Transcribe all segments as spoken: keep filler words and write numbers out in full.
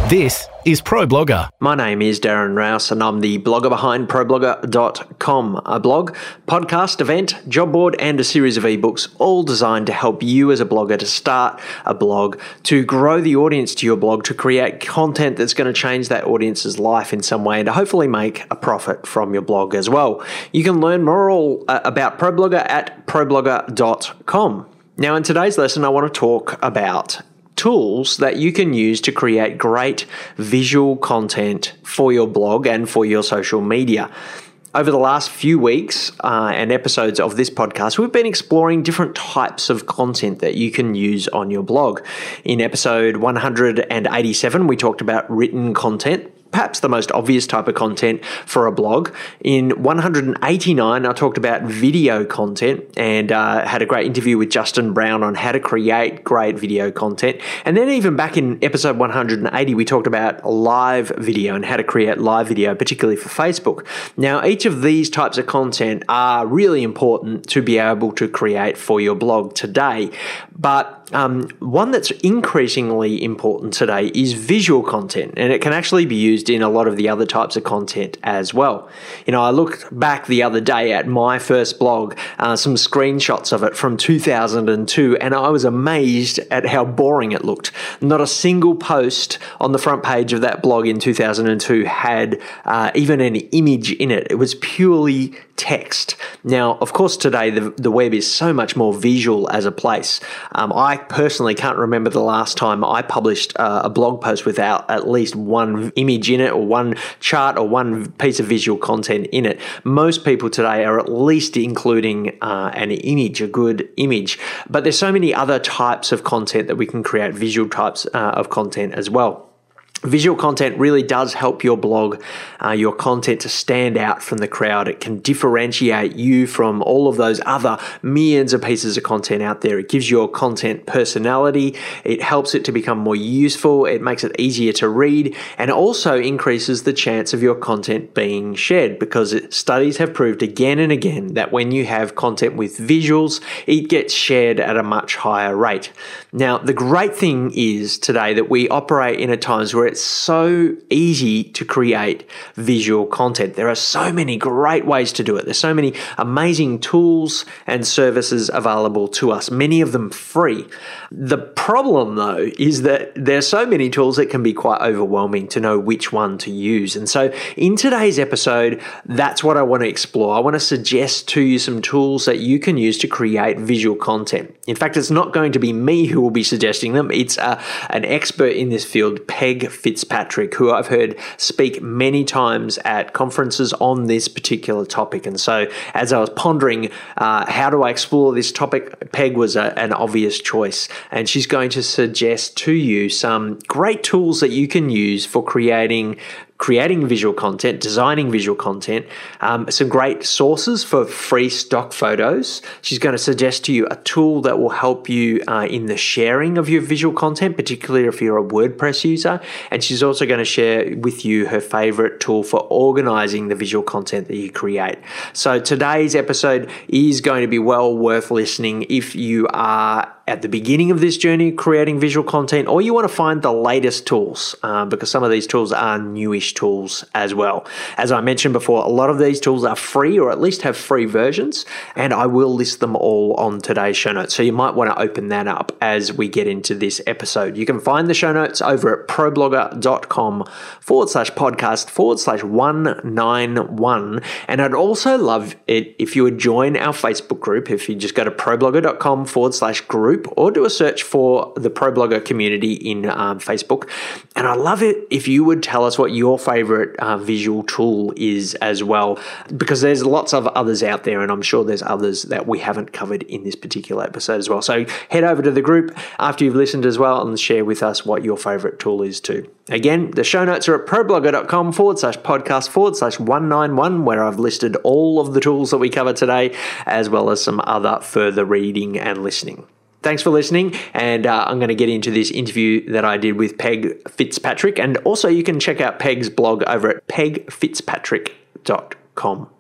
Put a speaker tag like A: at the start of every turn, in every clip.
A: This is ProBlogger.
B: My name is Darren Rouse and I'm the blogger behind pro blogger dot com, a blog, podcast, event, job board and a series of ebooks, all designed to help you as a blogger to start a blog, to grow the audience to your blog, to create content that's going to change that audience's life in some way and to hopefully make a profit from your blog as well. You can learn more all, uh, about ProBlogger at pro blogger dot com. Now in today's lesson I want to talk about tools that you can use to create great visual content for your blog and for your social media. Over the last few weeks uh, and episodes of this podcast, we've been exploring different types of content that you can use on your blog. In episode one hundred eighty-seven, we talked about written content, perhaps the most obvious type of content for a blog. In one hundred eighty-nine, I talked about video content and uh, had a great interview with Justin Brown on how to create great video content. And then even back in episode one hundred eighty, we talked about live video and how to create live video, particularly for Facebook. Now, each of these types of content are really important to be able to create for your blog today. But Um, one that's increasingly important today is visual content, and it can actually be used in a lot of the other types of content as well. You know, I looked back the other day at my first blog, uh, some screenshots of it from two thousand two, and I was amazed at how boring it looked. Not a single post on the front page of that blog in two thousand two had uh, even an image in it. It was purely text. Now, of course, today the, the web is so much more visual as a place. Um, I personally can't remember the last time I published uh, a blog post without at least one image in it or one chart or one piece of visual content in it. Most people today are at least including uh, an image, a good image. But there's so many other types of content that we can create, visual types uh, of content as well. Visual content really does help your blog, uh, your content to stand out from the crowd. It can differentiate you from all of those other millions of pieces of content out there. It gives your content personality. It helps it to become more useful. It makes it easier to read and also increases the chance of your content being shared because it, studies have proved again and again that when you have content with visuals, it gets shared at a much higher rate. Now, the great thing is today that we operate in a times where it's so easy to create visual content. There are so many great ways to do it. There's so many amazing tools and services available to us, many of them free. The problem, though, is that there's so many tools that can be quite overwhelming to know which one to use. And so in today's episode, that's what I want to explore. I want to suggest to you some tools that you can use to create visual content. In fact, it's not going to be me who will be suggesting them. It's uh, an expert in this field, Peg Fitzpatrick, who I've heard speak many times at conferences on this particular topic. And so as I was pondering uh, how do I explore this topic, Peg was a, an obvious choice. And she's going to suggest to you some great tools that you can use for creating creating visual content, designing visual content, um, some great sources for free stock photos. She's going to suggest to you a tool that will help you uh, in the sharing of your visual content, particularly if you're a WordPress user. And she's also going to share with you her favorite tool for organizing the visual content that you create. So today's episode is going to be well worth listening if you are at the beginning of this journey creating visual content, or you want to find the latest tools uh, because some of these tools are newish tools as well. As I mentioned before, a lot of these tools are free or at least have free versions, and I will list them all on today's show notes. So you might want to open that up as we get into this episode. You can find the show notes over at pro blogger dot com forward slash podcast forward slash one ninety-one. And I'd also love it if you would join our Facebook group. If you just go to pro blogger dot com forward slash group or do a search for the ProBlogger community in um, Facebook. And I love it if you would tell us what your favorite uh, visual tool is as well, because there's lots of others out there, and I'm sure there's others that we haven't covered in this particular episode as well. So head over to the group after you've listened as well and share with us what your favorite tool is too. Again, the show notes are at pro blogger dot com forward slash podcast forward slash one ninety-one, where I've listed all of the tools that we cover today, as well as some other further reading and listening. Thanks for listening, and uh, I'm going to get into this interview that I did with Peg Fitzpatrick, and also you can check out Peg's blog over at peg fitzpatrick dot com.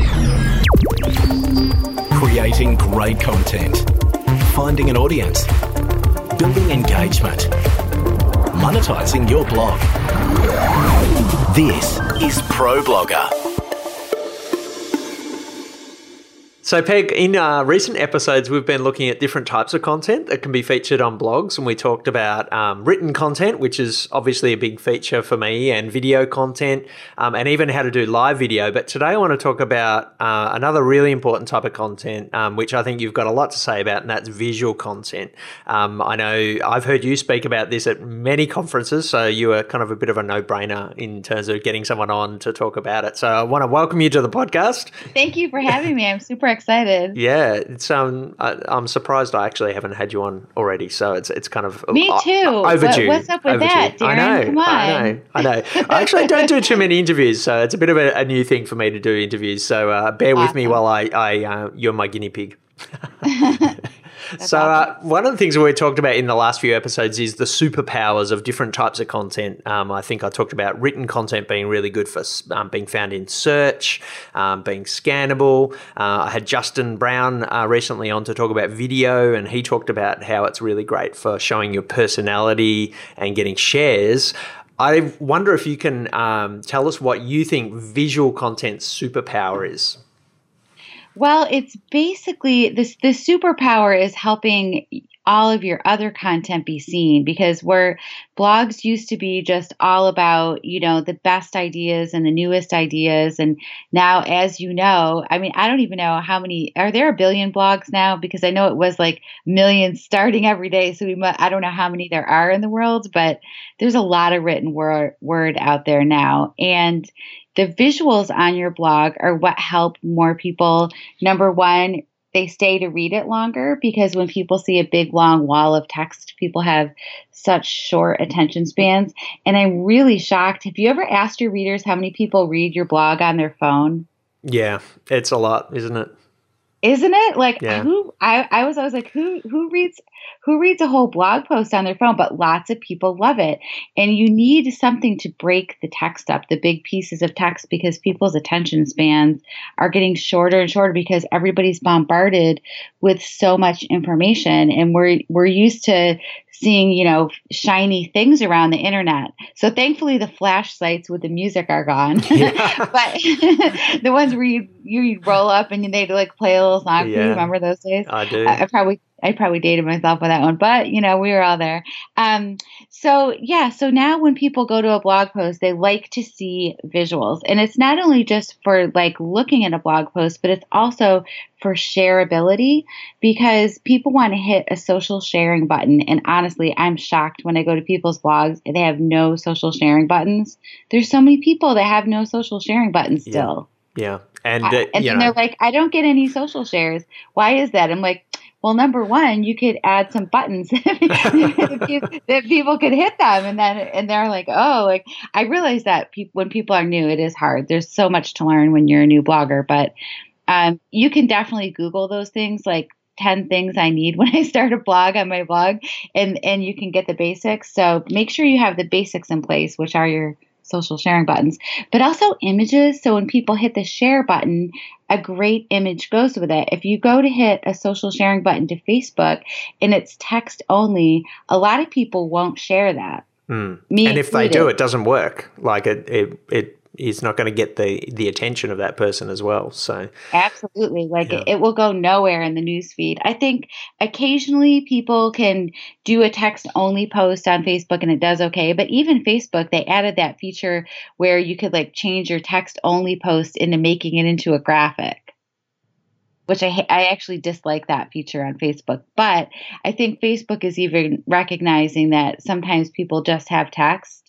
A: Creating great content, finding an audience, building engagement, monetizing your blog. This is ProBlogger.
B: So, Peg, in uh, recent episodes, we've been looking at different types of content that can be featured on blogs, and we talked about um, written content, which is obviously a big feature for me, and video content, um, and even how to do live video. But today I want to talk about uh, another really important type of content, um, which I think you've got a lot to say about, and that's visual content. Um, I know I've heard you speak about this at many conferences, so you are kind of a bit of a no-brainer in terms of getting someone on to talk about it. So I want to welcome you to the podcast.
C: Thank you for having me. I'm super excited.
B: Yeah, it's um, I, I'm surprised I actually haven't had you on already. So it's it's kind of
C: me too.
B: Uh, overdue.
C: What, what's up with
B: overdue.
C: that, Darren?
B: I know,
C: Come on.
B: I know, I know. I actually don't do too many interviews, so it's a bit of a, a new thing for me to do interviews. So uh, bear with
C: awesome.
B: me while I, I uh, you're my guinea pig.
C: That's
B: so uh,
C: awesome.
B: one of the things that we talked about in the last few episodes is the superpowers of different types of content. Um, I think I talked about written content being really good for um, being found in search, um, being scannable. Uh, I had Justin Brown uh, recently on to talk about video, and he talked about how it's really great for showing your personality and getting shares. I wonder if you can um, tell us what you think visual content's superpower is.
C: Well, it's basically this, the superpower is helping all of your other content be seen, because where blogs used to be just all about, you know, the best ideas and the newest ideas. And now, as you know, I mean, I don't even know how many, are there a billion blogs now? Because I know it was like millions starting every day. So we mu- I don't know how many there are in the world, but there's a lot of written word, word out there now. And the visuals on your blog are what help more people. Number one, they stay to read it longer, because when people see a big long wall of text, people have such short attention spans. And I'm really shocked. Have you ever asked your readers how many people read your blog on their phone?
B: Yeah, it's a lot, isn't it?
C: Isn't it? Like
B: Yeah.
C: who I, I was always like, who who reads who reads a whole blog post on their phone? But lots of people love it. And you need something to break the text up, the big pieces of text, because people's attention spans are getting shorter and shorter because everybody's bombarded with so much information. And we're we're used to seeing, you know, shiny things around the internet. So thankfully the flash sites with the music are gone.
B: Yeah.
C: But the ones where you you roll up and they'd like play a little song for
B: Yeah.
C: you. Remember those days?
B: I do.
C: I, I probably I probably dated myself with that one, but you know, we were all there. Um, so yeah, so now when people go to a blog post, they like to see visuals, and it's not only just for like looking at a blog post, but it's also for shareability, because people want to hit a social sharing button. And honestly, I'm shocked when I go to people's blogs and they have no social sharing buttons. There's so many people that have no social sharing buttons
B: Yeah.
C: still.
B: Yeah. And,
C: Uh,
B: uh,
C: and
B: you
C: then
B: know,
C: they're like, I don't get any social shares. Why is that? I'm like, well, number one, you could add some buttons that pe- that people could hit them, and then and they're like, oh, like I realize that pe- when people are new, it is hard. There's so much to learn when you're a new blogger, but um, you can definitely Google those things, like ten things I need when I start a blog on my blog, and and you can get the basics. So make sure you have the basics in place, which are your social sharing buttons, but also images. So when people hit the share button, a great image goes with it. If you go to hit a social sharing button to Facebook and it's text only, a lot of people won't share that.
B: Mm.
C: Me
B: and if they
C: included.
B: do, it doesn't work. Like it, it, it is not going to get the the attention of that person as well. So
C: Absolutely. Like
B: Yeah.
C: it, it will go nowhere in the news feed. I think occasionally people can do a text only post on Facebook and it does okay. But even Facebook, they added that feature where you could like change your text only post into making it into a graphic, which I, ha- I actually dislike that feature on Facebook. But I think Facebook is even recognizing that sometimes people just have text.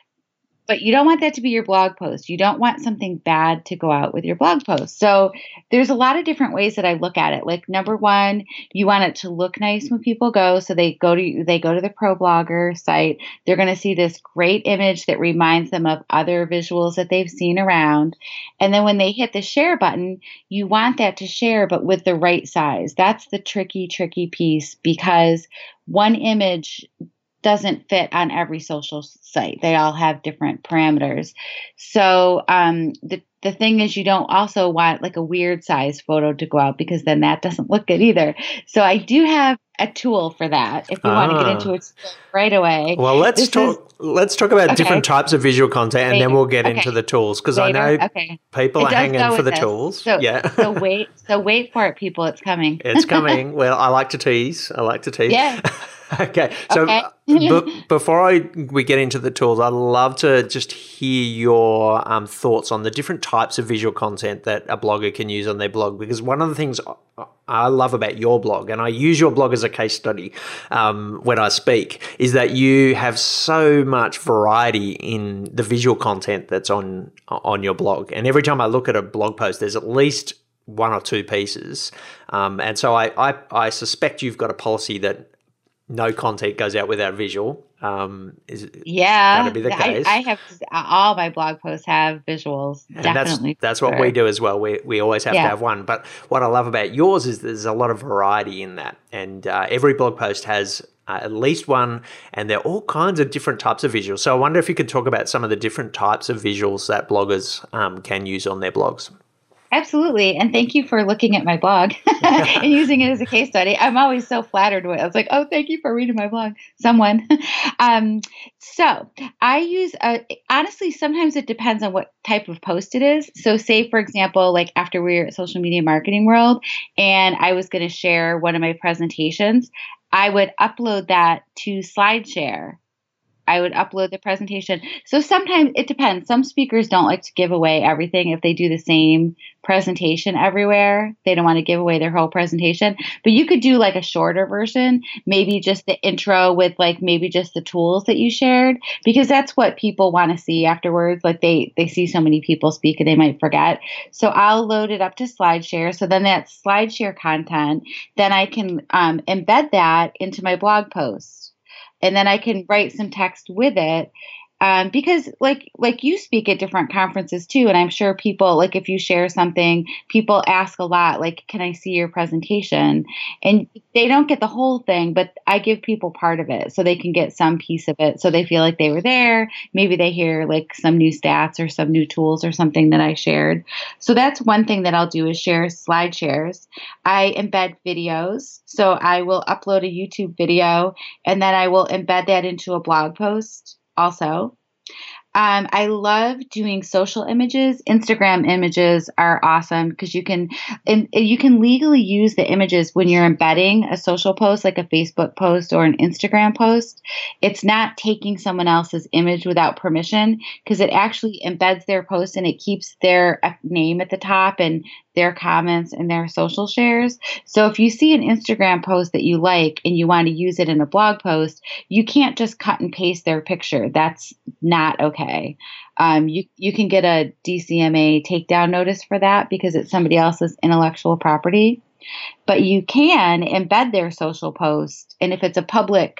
C: But you don't want that to be your blog post. You don't want something bad to go out with your blog post. So there's a lot of different ways that I look at it. Like number one, you want it to look nice when people go. So they go to they go to the ProBlogger site. They're going to see this great image that reminds them of other visuals that they've seen around. And then when they hit the share button, you want that to share, but with the right size. That's the tricky, tricky piece, because one image doesn't fit on every social site. They all have different parameters. So um, the the thing is, you don't also want like a weird size photo to go out because then that doesn't look good either. So I do have a tool for that if we
B: ah.
C: want to get into it right away.
B: Well, let's
C: this
B: talk. Is, let's talk about okay. different types of visual content, and wait, then we'll get okay. into the tools because I know
C: okay.
B: people
C: it
B: are hanging for the
C: this.
B: tools.
C: So,
B: yeah.
C: so wait. So wait for it, people. It's coming.
B: It's coming. Well, I like to tease. I like to tease.
C: Yeah.
B: Okay, so
C: okay.
B: b- before I we get into the tools, I'd love to just hear your um, thoughts on the different types of visual content that a blogger can use on their blog. Because one of the things I love about your blog, and I use your blog as a case study um, when I speak, is that you have so much variety in the visual content that's on on your blog. And every time I look at a blog post, there's at least one or two pieces. Um, and so I, I I suspect you've got a policy that no content goes out without visual. Um, is
C: yeah,
B: that to be the case?
C: I, I have all my blog posts have visuals.
B: And
C: definitely,
B: that's, that's what
C: sure.
B: we do as well. We we always have
C: yeah.
B: to have one. But what I love about yours is there's a lot of variety in that, and uh, every blog post has uh, at least one, and there are all kinds of different types of visuals. So I wonder if you could talk about some of the different types of visuals that bloggers um, can use on their blogs.
C: Absolutely. And thank you for looking at my blog and using it as a case study. I'm always so flattered with it. I was like, oh, thank you for reading my blog, someone. um, so I use, a, honestly, sometimes it depends on what type of post it is. So say, for example, like after we were at Social Media Marketing World and I was going to share one of my presentations, I would upload that to SlideShare. I would upload the presentation. So sometimes it depends. Some speakers don't like to give away everything if they do the same presentation everywhere. They don't want to give away their whole presentation. But you could do like a shorter version, maybe just the intro with like maybe just the tools that you shared, because that's what people want to see afterwards. Like they, they see so many people speak and they might forget. So I'll load it up to SlideShare. So then that SlideShare content, then I can um, embed that into my blog post. And then I can write some text with it um, because like like you speak at different conferences too. And I'm sure people, like if you share something, people ask a lot, like, can I see your presentation? And they don't get the whole thing, but I give people part of it so they can get some piece of it. So they feel like they were there. Maybe they hear like some new stats or some new tools or something that I shared. So that's one thing that I'll do is share slide shares. I embed videos. So I will upload a YouTube video and then I will embed that into a blog post also. Um, I love doing social images. Instagram images are awesome because you can and you can legally use the images when you're embedding a social post like a Facebook post or an Instagram post. It's not taking someone else's image without permission because it actually embeds their post and it keeps their name at the top and their comments and their social shares. So if you see an Instagram post that you like and you want to use it in a blog post, you can't just cut and paste their picture. That's not okay. Um, you, you can get a D C M A takedown notice for that because it's somebody else's intellectual property. But you can embed their social post. And if it's a public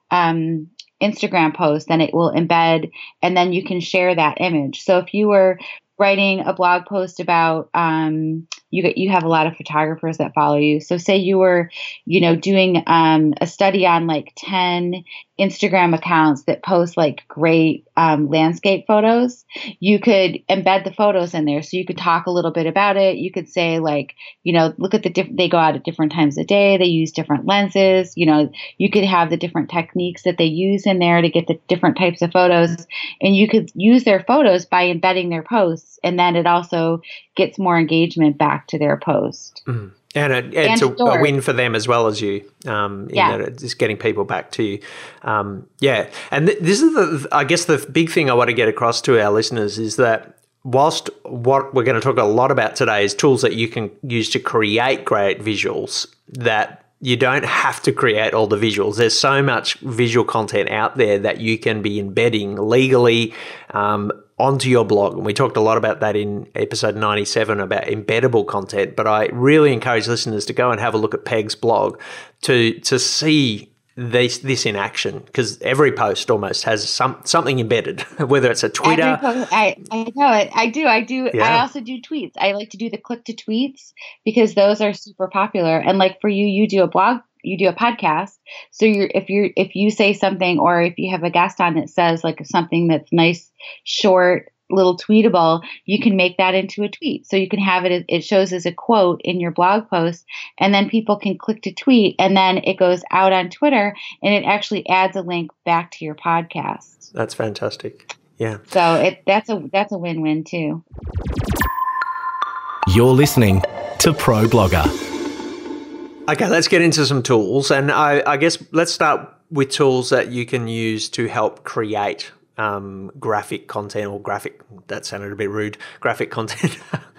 C: um, Instagram post, then it will embed and then you can share that image. So if you were writing a blog post about, um, you get, you have a lot of photographers that follow you. So say you were, you know, doing um, a study on like ten Instagram accounts that post like great um, landscape photos, you could embed the photos in there. So you could talk a little bit about it. You could say like, you know, look at the different, they go out at different times of day. They use different lenses. You know, you could have the different techniques that they use in there to get the different types of photos. And you could use their photos by embedding their posts. And then it also gets more engagement back to their post.
B: Mm. And it, it's and a, a win for them as well as you. Um, in
C: yeah.
B: that it's just getting people back to you. Um, yeah. And th- this is, the, I guess, the big thing I want to get across to our listeners is that whilst what we're going to talk a lot about today is tools that you can use to create great visuals, that you don't have to create all the visuals. There's so much visual content out there that you can be embedding legally um, onto your blog. And we talked a lot about that in episode ninety-seven about embeddable content. But I really encourage listeners to go and have a look at Peg's blog to to see this this in action, because every post almost has some something embedded, whether it's a Twitter.
C: Post, I, I know it. I do. I do.
B: Yeah.
C: I also do tweets. I like to do the click to tweets because those are super popular. And like for you, you do a blog, you do a podcast. So you're if you're if you say something or if you have a guest on that says like something that's nice, short, little tweetable, you can make that into a tweet. So you can have it, it shows as a quote in your blog post, and then people can click to tweet, and then it goes out on Twitter, and it actually adds a link back to your podcast.
B: That's fantastic. Yeah.
C: So it that's a that's a win-win too.
A: You're listening to Pro Blogger.
B: Okay, let's get into some tools. And I, I guess let's start with tools that you can use to help create um, graphic content or graphic, that sounded a bit rude, graphic content.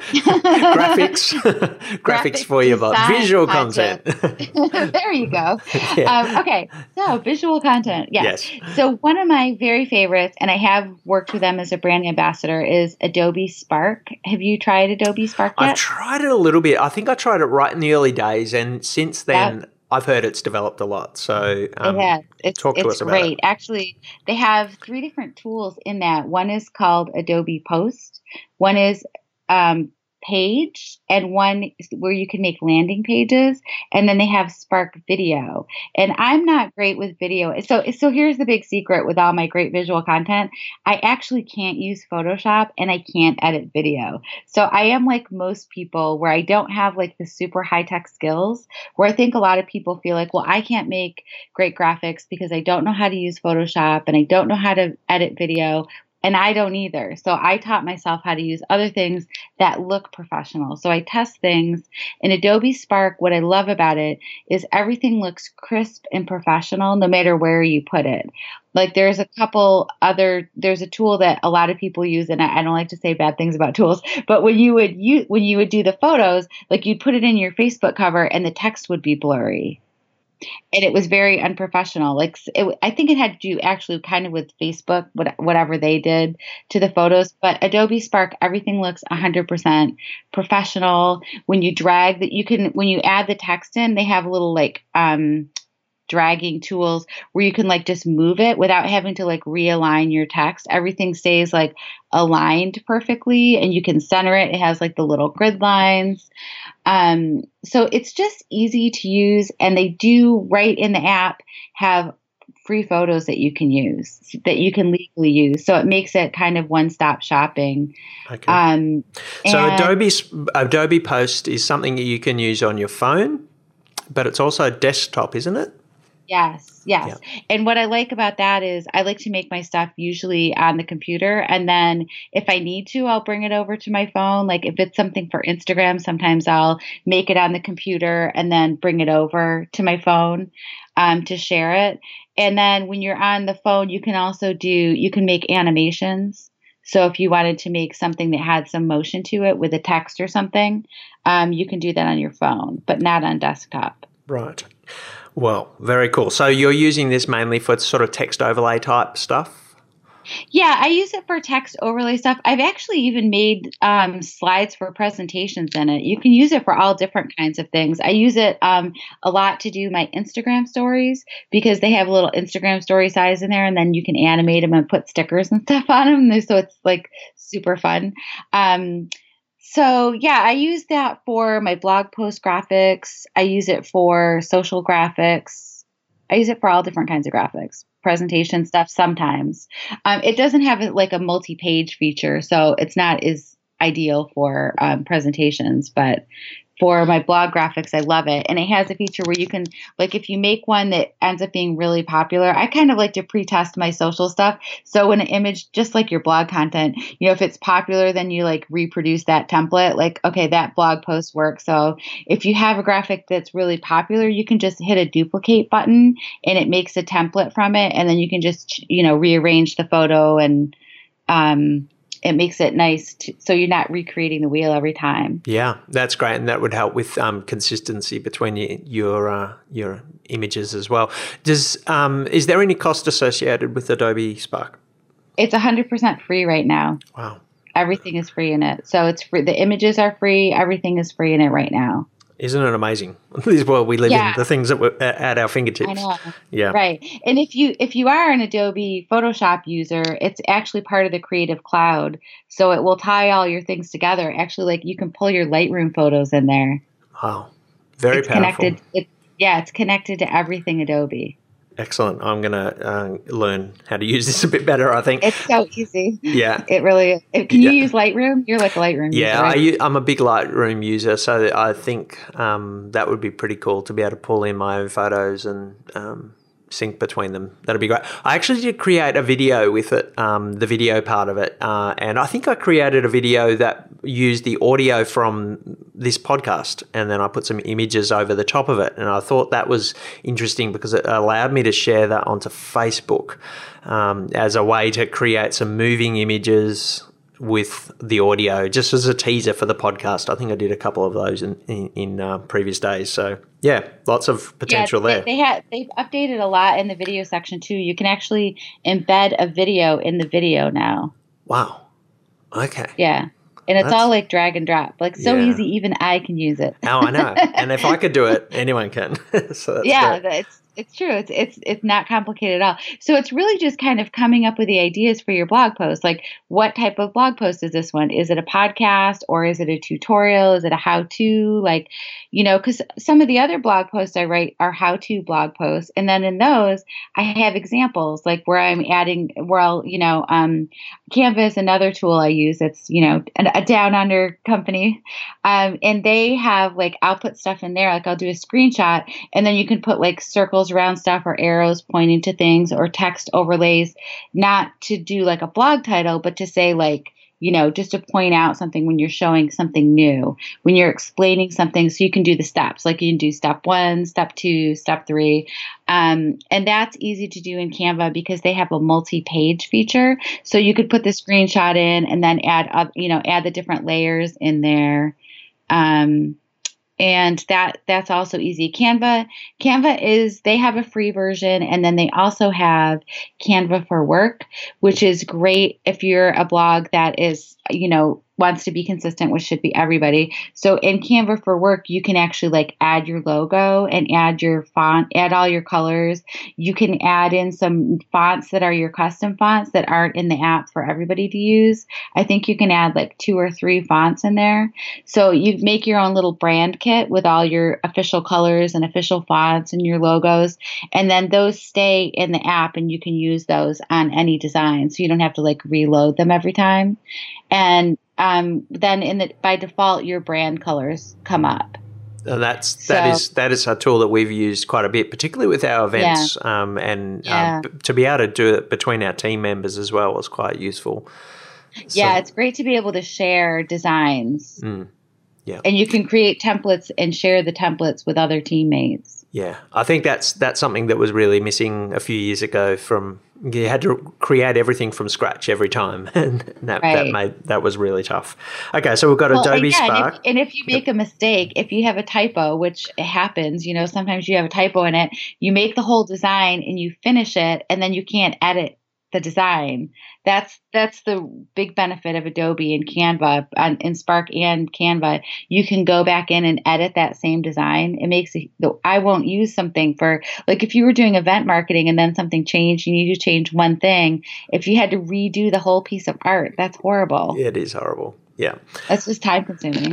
B: Graphics. Graphics for you, but visual content.
C: There you go.
B: Yeah.
C: Um, okay, so visual content. Yes.
B: Yes.
C: So one of my very favorites, and I have worked with them as a brand ambassador, is Adobe Spark. Have you tried Adobe Spark yet?
B: I've tried it a little bit. I think I tried it right in the early days, and since then, yep. I've heard it's developed a lot. So um,
C: it has. It's,
B: talk to
C: it's
B: us about
C: great.
B: it.
C: Actually, they have three different tools in that. One is called Adobe Post. One is um, Page, and one is where you can make landing pages, and then they have Spark Video. And I'm not great with video. So, so here's the big secret with all my great visual content. I actually can't use Photoshop, and I can't edit video. So I am like most people where I don't have like the super high-tech skills, where I think a lot of people feel like, well, I can't make great graphics because I don't know how to use Photoshop and I don't know how to edit video. And I don't either. So I taught myself how to use other things that look professional. So I test things. In Adobe Spark, what I love about it is everything looks crisp and professional no matter where you put it. Like there's a couple other, there's a tool that a lot of people use, and I, I don't like to say bad things about tools, but when you would use, when you would do the photos, like you'd put it in your Facebook cover and the text would be blurry. And it was very unprofessional. Like it, I think it had to do actually kind of with Facebook, what, whatever they did to the photos. But Adobe Spark, everything looks one hundred percent professional. When you drag that, you can when you add the text in, they have little like um, dragging tools where you can like just move it without having to like realign your text. Everything stays like aligned perfectly, and you can center it. It has like the little grid lines. Um, so it's just easy to use, and they do right in the app have free photos that you can use, that you can legally use. So it makes it kind of one-stop shopping.
B: Okay.
C: Um,
B: so Adobe Adobe Post is something that you can use on your phone, but it's also desktop, isn't it?
C: Yes, yes.
B: Yeah.
C: And what I like about that is I like to make my stuff usually on the computer. And then if I need to, I'll bring it over to my phone. Like if it's something for Instagram, sometimes I'll make it on the computer and then bring it over to my phone um, to share it. And then when you're on the phone, you can also do, you can make animations. So if you wanted to make something that had some motion to it with a text or something, um, you can do that on your phone, but not on desktop.
B: Right. Well, very cool. So you're using this mainly for sort of text overlay type stuff?
C: Yeah, I use it for text overlay stuff. I've actually even made um, slides for presentations in it. You can use it for all different kinds of things. I use it um, a lot to do my Instagram stories because they have a little Instagram story size in there, and then you can animate them and put stickers and stuff on them. So it's like super fun. Um, So yeah, I use that for my blog post graphics. I use it for social graphics. I use it for all different kinds of graphics, presentation stuff sometimes. Um, it doesn't have like a multi-page feature, so it's not as ideal for um, presentations, but for my blog graphics, I love it. And it has a feature where you can, like if you make one that ends up being really popular, I kind of like to pre-test my social stuff. So when an image, just like your blog content, you know, if it's popular, then you like reproduce that template, like, okay, that blog post works. So if you have a graphic that's really popular, you can just hit a duplicate button and it makes a template from it. And then you can just, you know, rearrange the photo, and um, it makes it nice to, so you're not recreating the wheel every time.
B: Yeah, that's great, and that would help with um, consistency between your your, uh, your images as well. Does um, is there any cost associated with Adobe Spark?
C: It's one hundred percent free right now.
B: Wow.
C: Everything is free in it. So it's free. The images are free. Everything is free in it right now.
B: Isn't it amazing? This world we live
C: yeah.
B: in, the things that were at our fingertips.
C: I know.
B: Yeah.
C: Right. And if you if you are an Adobe Photoshop user, it's actually part of the Creative Cloud. So it will tie all your things together. Actually, like you can pull your Lightroom photos in there.
B: Wow. Very
C: it's
B: powerful.
C: Connected. It, yeah, it's connected to everything Adobe.
B: Excellent. I'm going to uh, learn how to use this a bit better, I think.
C: It's so easy.
B: Yeah.
C: It really is. Can you
B: Yeah.
C: use Lightroom? You're like a Lightroom
B: Yeah,
C: user, right?
B: I, u- I'm a big Lightroom user, so I think um, that would be pretty cool to be able to pull in my own photos and um, sync between them. That'd be great. I actually did create a video with it, um, the video part of it, uh, and I think I created a video that used the audio from this podcast, and then I put some images over the top of it, and I thought that was interesting because it allowed me to share that onto Facebook um, as a way to create some moving images with the audio, just as a teaser for the podcast. I think I did a couple of those in in, in uh, previous days. So yeah, lots of potential
C: yeah,
B: there.
C: They, they had they've updated a lot in the video section too. You can actually embed a video in the video now.
B: Wow. Okay.
C: Yeah. And it's
B: That's-
C: all like drag and drop. Like so
B: Yeah.
C: easy, even I can use it.
B: Oh, I know. And if I could do it, anyone can. So that's
C: yeah,
B: great.
C: it's it's true. It's it's it's not complicated at all. So it's really just kind of coming up with the ideas for your blog post. Like, what type of blog post is this one? Is it a podcast, or is it a tutorial? Is it a how-to? Like, you know, because some of the other blog posts I write are how-to blog posts, and then in those I have examples, like where I'm adding, where I'll, you know, um, Canva is another tool I use. It's, you know, an, a down under company, um, and they have like, I'll put stuff in there. Like, I'll do a screenshot, and then you can put like circles around stuff or arrows pointing to things or text overlays, not to do like a blog title, but to say like, you know, just to point out something when you're showing something new, when you're explaining something. So you can do the steps, like you can do step one, step two, step three. Um, and that's easy to do in Canva because they have a multi-page feature. So you could put the screenshot in and then add up, you know, add the different layers in there. Um, And that that's also easy. Canva, Canva is, they have a free version, and then they also have Canva for Work, which is great if you're a blog that is, you know, wants to be consistent, which should be everybody. So in Canva for Work, you can actually like add your logo and add your font, add all your colors. You can add in some fonts that are your custom fonts that aren't in the app for everybody to use. I think you can add like two or three fonts in there. So you make your own little brand kit with all your official colors and official fonts and your logos. And then those stay in the app, and you can use those on any design. So you don't have to like reload them every time. And um, then in the, by default, your brand colors come up.
B: And that's that
C: So-
B: is that is a tool that we've used quite a bit, particularly with our events, um, and
C: Yeah.
B: um, b- to be able to do it between our team members as well was quite useful.
C: Yeah,
B: So-
C: it's great to be able to share designs.
B: Mm. Yeah.
C: And you can create templates and share the templates with other teammates.
B: Yeah, I think that's that's something that was really missing a few years ago. From you had to create everything from scratch every time, and that that
C: Right.
B: made that was really tough. Okay, so we've got
C: Well,
B: Adobe
C: and yeah,
B: Spark.
C: And if, and if you make a mistake, if you have a typo, which happens, you know, sometimes you have a typo in it, you make the whole design and you finish it, and then you can't edit the design. That's that's the big benefit of Adobe and Canva, and in Spark and Canva. You can go back in and edit that same design. It makes it, I won't use something for, like if you were doing event marketing and then something changed, you need to change one thing. If you had to redo the whole piece of art, that's horrible.
B: It is horrible. Yeah.
C: That's just time consuming.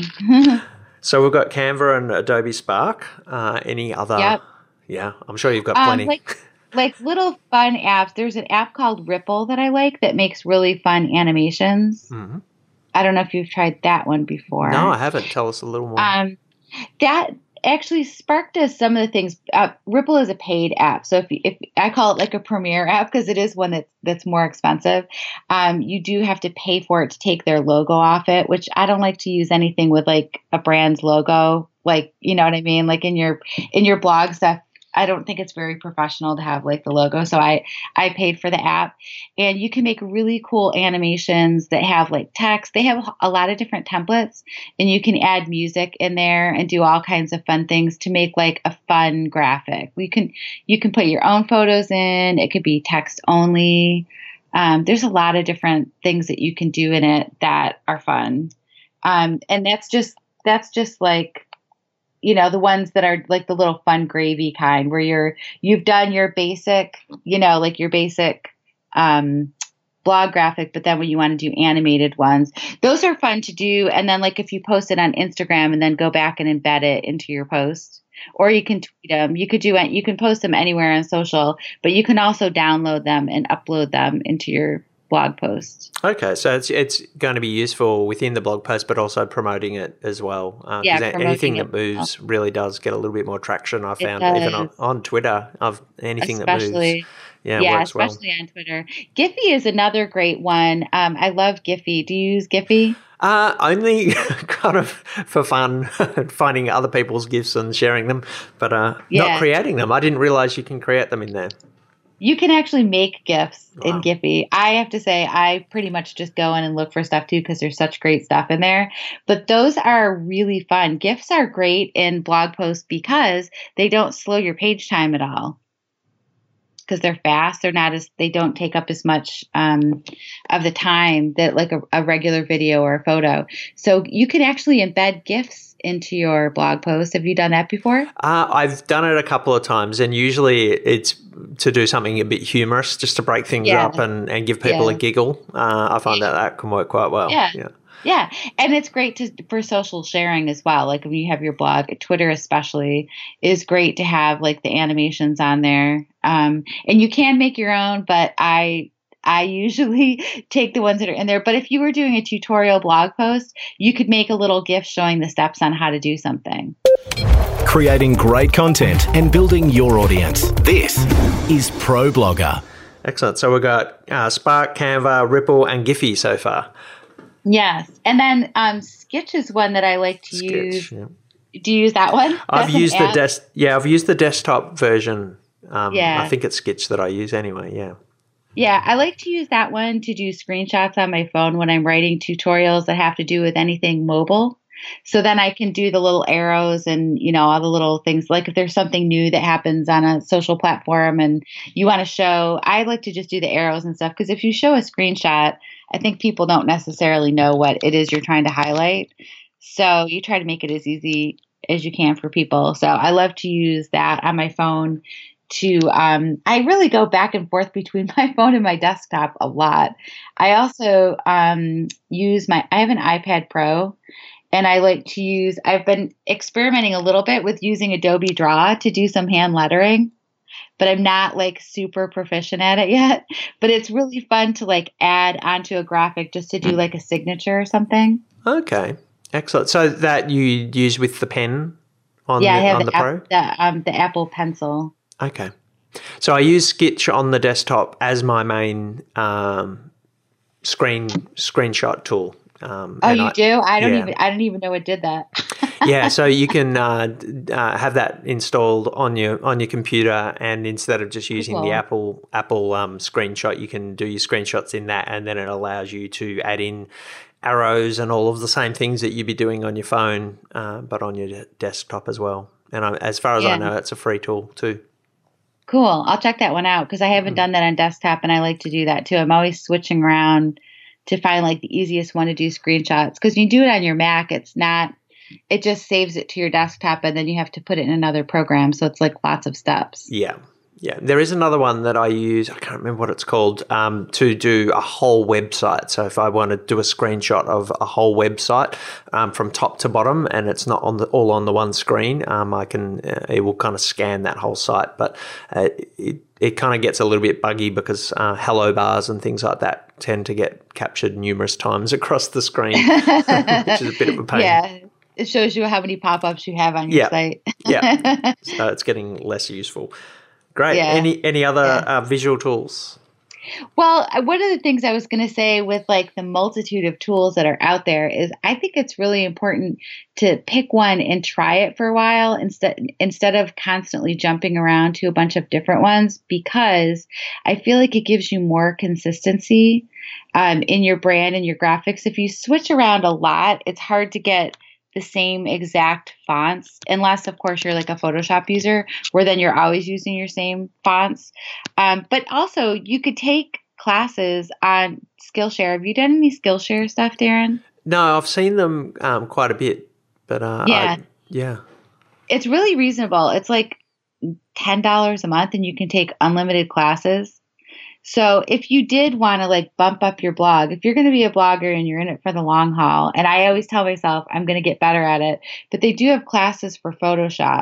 B: So we've got Canva and Adobe Spark. Uh, any other?
C: Yep.
B: Yeah, I'm sure you've got
C: Um,
B: plenty.
C: like like little fun apps. There's an app called Ripple that I like that makes really fun animations.
B: Mhm.
C: I don't know if you've tried that one before.
B: No, I haven't. Tell us a little more.
C: Um, that actually Spark does some of the things. Uh, Ripple is a paid app, so if if I call it like a premier app because it is one that's that's more expensive, um, you do have to pay for it to take their logo off it. Which I don't like to use anything with like a brand's logo, like you know what I mean, like in your in your blog stuff. I don't think it's very professional to have like the logo. So I, I paid for the app, and you can make really cool animations that have like text. They have a lot of different templates, and you can add music in there and do all kinds of fun things to make like a fun graphic. You can, you can put your own photos in. It could be text only. Um, there's a lot of different things that you can do in it that are fun. Um, and that's just, that's just like, you know, the ones that are like the little fun gravy kind where you're, you've done your basic, you know, like your basic um, blog graphic, but then when you want to do animated ones, those are fun to do. And then like if you post it on Instagram and then go back and embed it into your post, or you can tweet them. You could do it. You can post them anywhere on social, but you can also download them and upload them into your blog post.
B: Okay, so it's it's going to be useful within the blog post, but also promoting it as well. Uh,
C: Yeah,
B: 'cause
C: promoting
B: anything
C: it
B: that
C: as
B: moves really does get a little bit more traction. I
C: It
B: found even on,
C: does.
B: on Twitter, I've anything that moves,
C: Especially,
B: yeah,
C: yeah,
B: works well.
C: especially on Twitter. Giphy is another great one. Um, I love Giphy. Do you use Giphy?
B: Uh, only kind of for fun, finding other people's gifts and sharing them, but uh, not
C: Yeah.
B: creating them. I didn't realize you can create them in there.
C: You can actually make GIFs in
B: Wow.
C: Giphy. I have to say, I pretty much just go in and look for stuff too because there's such great stuff in there. But those are really fun. GIFs are great in blog posts because they don't slow your page time at all. Because they're fast, they're not as they don't take up as much um, of the time that like a, a regular video or a photo. So you can actually embed GIFs into your blog post. Have you done that before?
B: Uh, I've done it a couple of times, and usually it's to do something a bit humorous, just to break things
C: Yeah.
B: up and, and give people
C: Yeah.
B: a giggle. Uh, I find that that can work quite well.
C: Yeah.
B: yeah.
C: Yeah, and it's great to for social sharing as well. Like when you have your blog, Twitter especially is great to have like the animations on there. Um, and you can make your own, but I I usually take the ones that are in there. But if you were doing a tutorial blog post, you could make a little GIF showing the steps on how to do something.
A: Creating great content and building your audience. This is ProBlogger.
B: Excellent. So we've got uh, Spark, Canva, Ripple, and Giphy so far.
C: Yes, and then um, Sketch is one that I like to
B: Sketch,
C: use.
B: yeah.
C: Do you use that one?
B: I've
C: That's an
B: used the
C: app.
B: desk. Yeah, I've used the desktop version. Um,
C: Yeah.
B: I think it's Sketch that I use anyway. Yeah.
C: Yeah, I like to use that one to do screenshots on my phone when I'm writing tutorials that have to do with anything mobile. So then I can do the little arrows and, you know, all the little things. Like if there's something new that happens on a social platform and you want to show, I like to just do the arrows and stuff. Because if you show a screenshot, I think people don't necessarily know what it is you're trying to highlight. So you try to make it as easy as you can for people. So I love to use that on my phone to um, I really go back and forth between my phone and my desktop a lot. I also um, use my I have an iPad Pro, and I like to use I've been experimenting a little bit with using Adobe Draw to do some hand lettering, but I'm not like super proficient at it yet. But it's really fun to like add onto a graphic just to do like a signature or something.
B: Okay. Excellent. So that you use with the pen on
C: Yeah, I
B: the,
C: have
B: on
C: the,
B: the Pro?
C: app, the, um, the Apple Pencil.
B: Okay. So I use Sketch on the desktop as my main um, screen screenshot tool. Um,
C: Oh,
B: and
C: you
B: I-
C: do? I don't
B: yeah.
C: even I don't even know it did that.
B: yeah, so you can uh, d- uh, have that installed on your on your computer, and instead of just using
C: Cool.
B: the Apple Apple um, screenshot, you can do your screenshots in that, and then it allows you to add in arrows and all of the same things that you'd be doing on your phone, uh, but on your de- desktop as well. And I, as far as I
C: Yeah.
B: know, it's a free tool too.
C: Cool. I'll check that one out because I haven't
B: Mm.
C: done that on desktop and I like to do that too. I'm always switching around to find like the easiest one to do screenshots because when you do it on your Mac, it's not, it just saves it to your desktop and then you have to put it in another program. So it's like lots of steps.
B: Yeah. Yeah. There is another one that I use, I can't remember what it's called, um, to do a whole website. So if I want to do a screenshot of a whole website um, from top to bottom and it's not on the, all on the one screen, um, I can, uh, it will kind of scan that whole site. But uh, it, it kind of gets a little bit buggy because uh, hello bars and things like that tend to get captured numerous times across the screen, which is a bit of a pain.
C: Yeah. It shows you how many pop-ups you have on your
B: Yeah.
C: site.
B: Yeah. So it's getting less useful. Great.
C: Yeah.
B: Any any other
C: Yeah.
B: uh, visual tools?
C: Well, uh, one of the things I was going to say with like the multitude of tools that are out there is I think it's really important to pick one and try it for a while instead instead of constantly jumping around to a bunch of different ones because I feel like it gives you more consistency um, in your brand and your graphics. If you switch around a lot, it's hard to get the same exact fonts, unless of course you're like a Photoshop user, where then you're always using your same fonts. Um, but also, you could take classes on Skillshare. Have you done any Skillshare stuff, Darren?
B: No, I've seen them um, quite a bit, but uh,
C: Yeah.
B: I, yeah,
C: It's really reasonable. It's like ten dollars a month, and you can take unlimited classes. So if you did want to like bump up your blog, if you're going to be a blogger and you're in it for the long haul, and I always tell myself I'm going to get better at it, but they do have classes for Photoshop.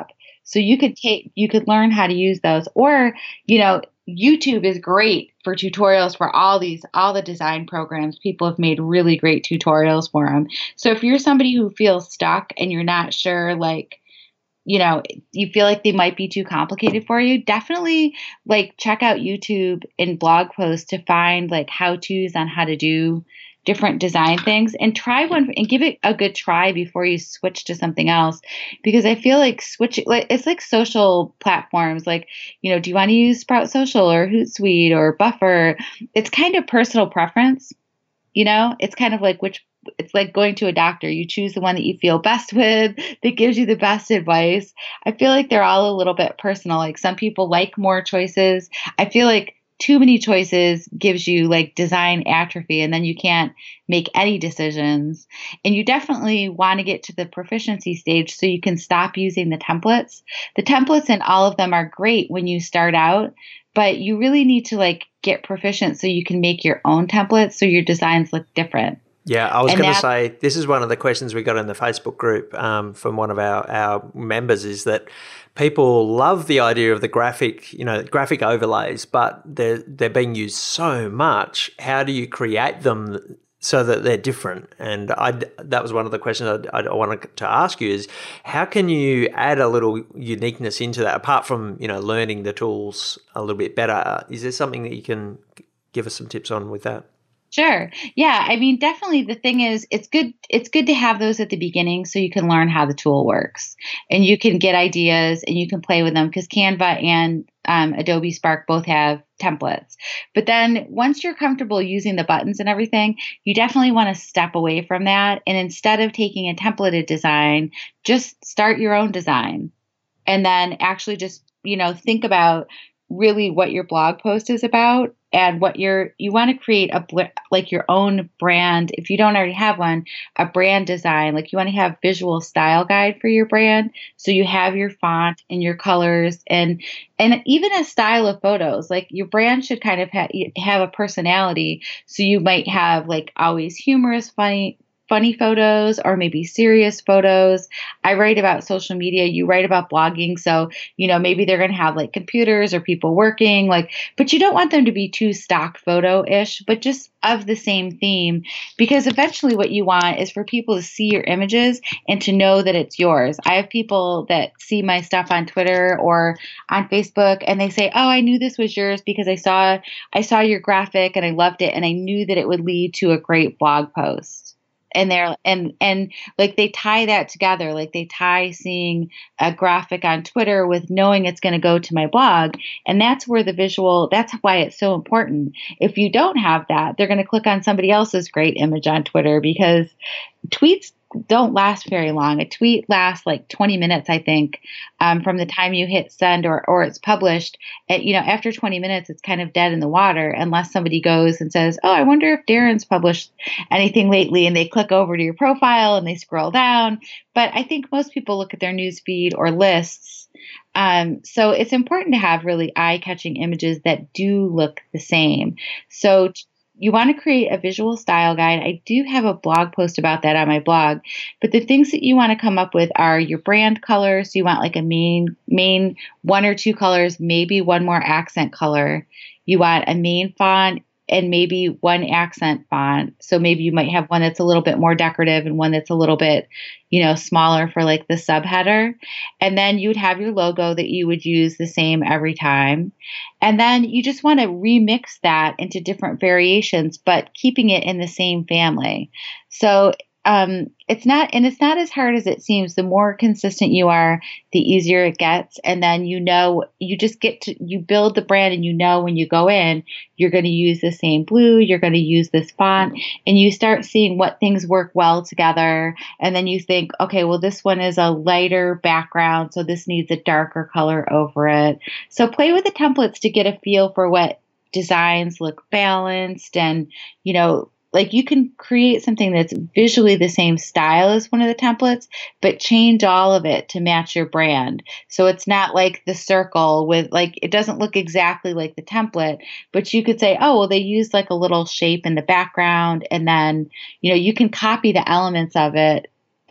C: So you could take, you could learn how to use those. Or, you know, YouTube is great for tutorials for all these, all the design programs. People have made really great tutorials for them. So if you're somebody who feels stuck and you're not sure, like, you know, you feel like they might be too complicated for you, definitely like check out YouTube and blog posts to find like how-tos on how to do different design things, and try one and give it a good try before you switch to something else. Because I feel like switching, like it's like social platforms, like, you know, do you want to use Sprout Social or Hootsuite or Buffer? It's kind of personal preference, you know, it's kind of like which, it's like going to a doctor. You choose the one that you feel best with, that gives you the best advice. I feel like they're all a little bit personal. Like some people like more choices. I feel like too many choices gives you like design atrophy, and then you can't make any decisions. And you definitely want to get to the proficiency stage so you can stop using the templates. The templates in all of them are great when you start out, but you really need to like get proficient so you can make your own templates so your designs look different.
B: Yeah, I was
C: And
B: going to
C: that-
B: say, this is one of the questions we got in the Facebook group um, from one of our, our members, is that people love the idea of the graphic, you know, graphic overlays, but they're, they're being used so much. How do you create them so that they're different? And I, that was one of the questions I, I wanted to ask you is, how can you add a little uniqueness into that, apart from, you know, learning the tools a little bit better? Is there something that you can give us some tips on with that?
C: Sure. Yeah. I mean, definitely the thing is, it's good. It's good to have those at the beginning so you can learn how the tool works and you can get ideas and you can play with them, because Canva and um, Adobe Spark both have templates. But then once you're comfortable using the buttons and everything, you definitely want to step away from that. And instead of taking a templated design, just start your own design, and then actually just, you know, think about really what your blog post is about and what you're, you want to create a, like your own brand. If you don't already have one, a brand design, like you want to have visual style guide for your brand. So you have your font and your colors and, and even a style of photos. Like your brand should kind of ha- have a personality. So you might have like always humorous, funny, funny photos, or maybe serious photos. I write about social media, you write about blogging. So, you know, maybe they're going to have like computers or people working, like, but you don't want them to be too stock photo-ish, but just of the same theme, because eventually what you want is for people to see your images and to know that it's yours. I have people that see my stuff on Twitter or on Facebook and they say, "Oh, I knew this was yours because I saw I saw your graphic and I loved it and I knew that it would lead to a great blog post." And they're and and like they tie that together, like they tie seeing a graphic on Twitter with knowing it's going to go to my blog. And that's where the visual, that's why it's so important. If you don't have that, they're going to click on somebody else's great image on Twitter, because tweets don't last very long. A tweet lasts like twenty minutes, I think, um, from the time you hit send or, or it's published. At, you know, after twenty minutes, it's kind of dead in the water unless somebody goes and says, "Oh, I wonder if Darren's published anything lately," and they click over to your profile and they scroll down. But I think most people look at their news feed or lists. Um, so it's important to have really eye-catching images that do look the same. So t- you want to create a visual style guide. I do have a blog post about that on my blog, but the things that you want to come up with are your brand colors. So you want like a main, main one or two colors, maybe one more accent color. You want a main font and maybe one accent font. So maybe you might have one that's a little bit more decorative and one that's a little bit, you know, smaller for like the subheader. And then you would have your logo that you would use the same every time. And then you just want to remix that into different variations, but keeping it in the same family. So um, it's not, and it's not as hard as it seems. The more consistent you are, the easier it gets. And then, you know, you just get to, you build the brand and you know, when you go in, you're going to use the same blue, you're going to use this font, and you start seeing what things work well together. And then you think, okay, well, this one is a lighter background, so this needs a darker color over it. So play with the templates to get a feel for what designs look balanced and, you know, like you can create something that's visually the same style as one of the templates, but change all of it to match your brand. So it's not like the circle with like, it doesn't look exactly like the template, but you could say, oh, well, they used like a little shape in the background. And then, you know, you can copy the elements of it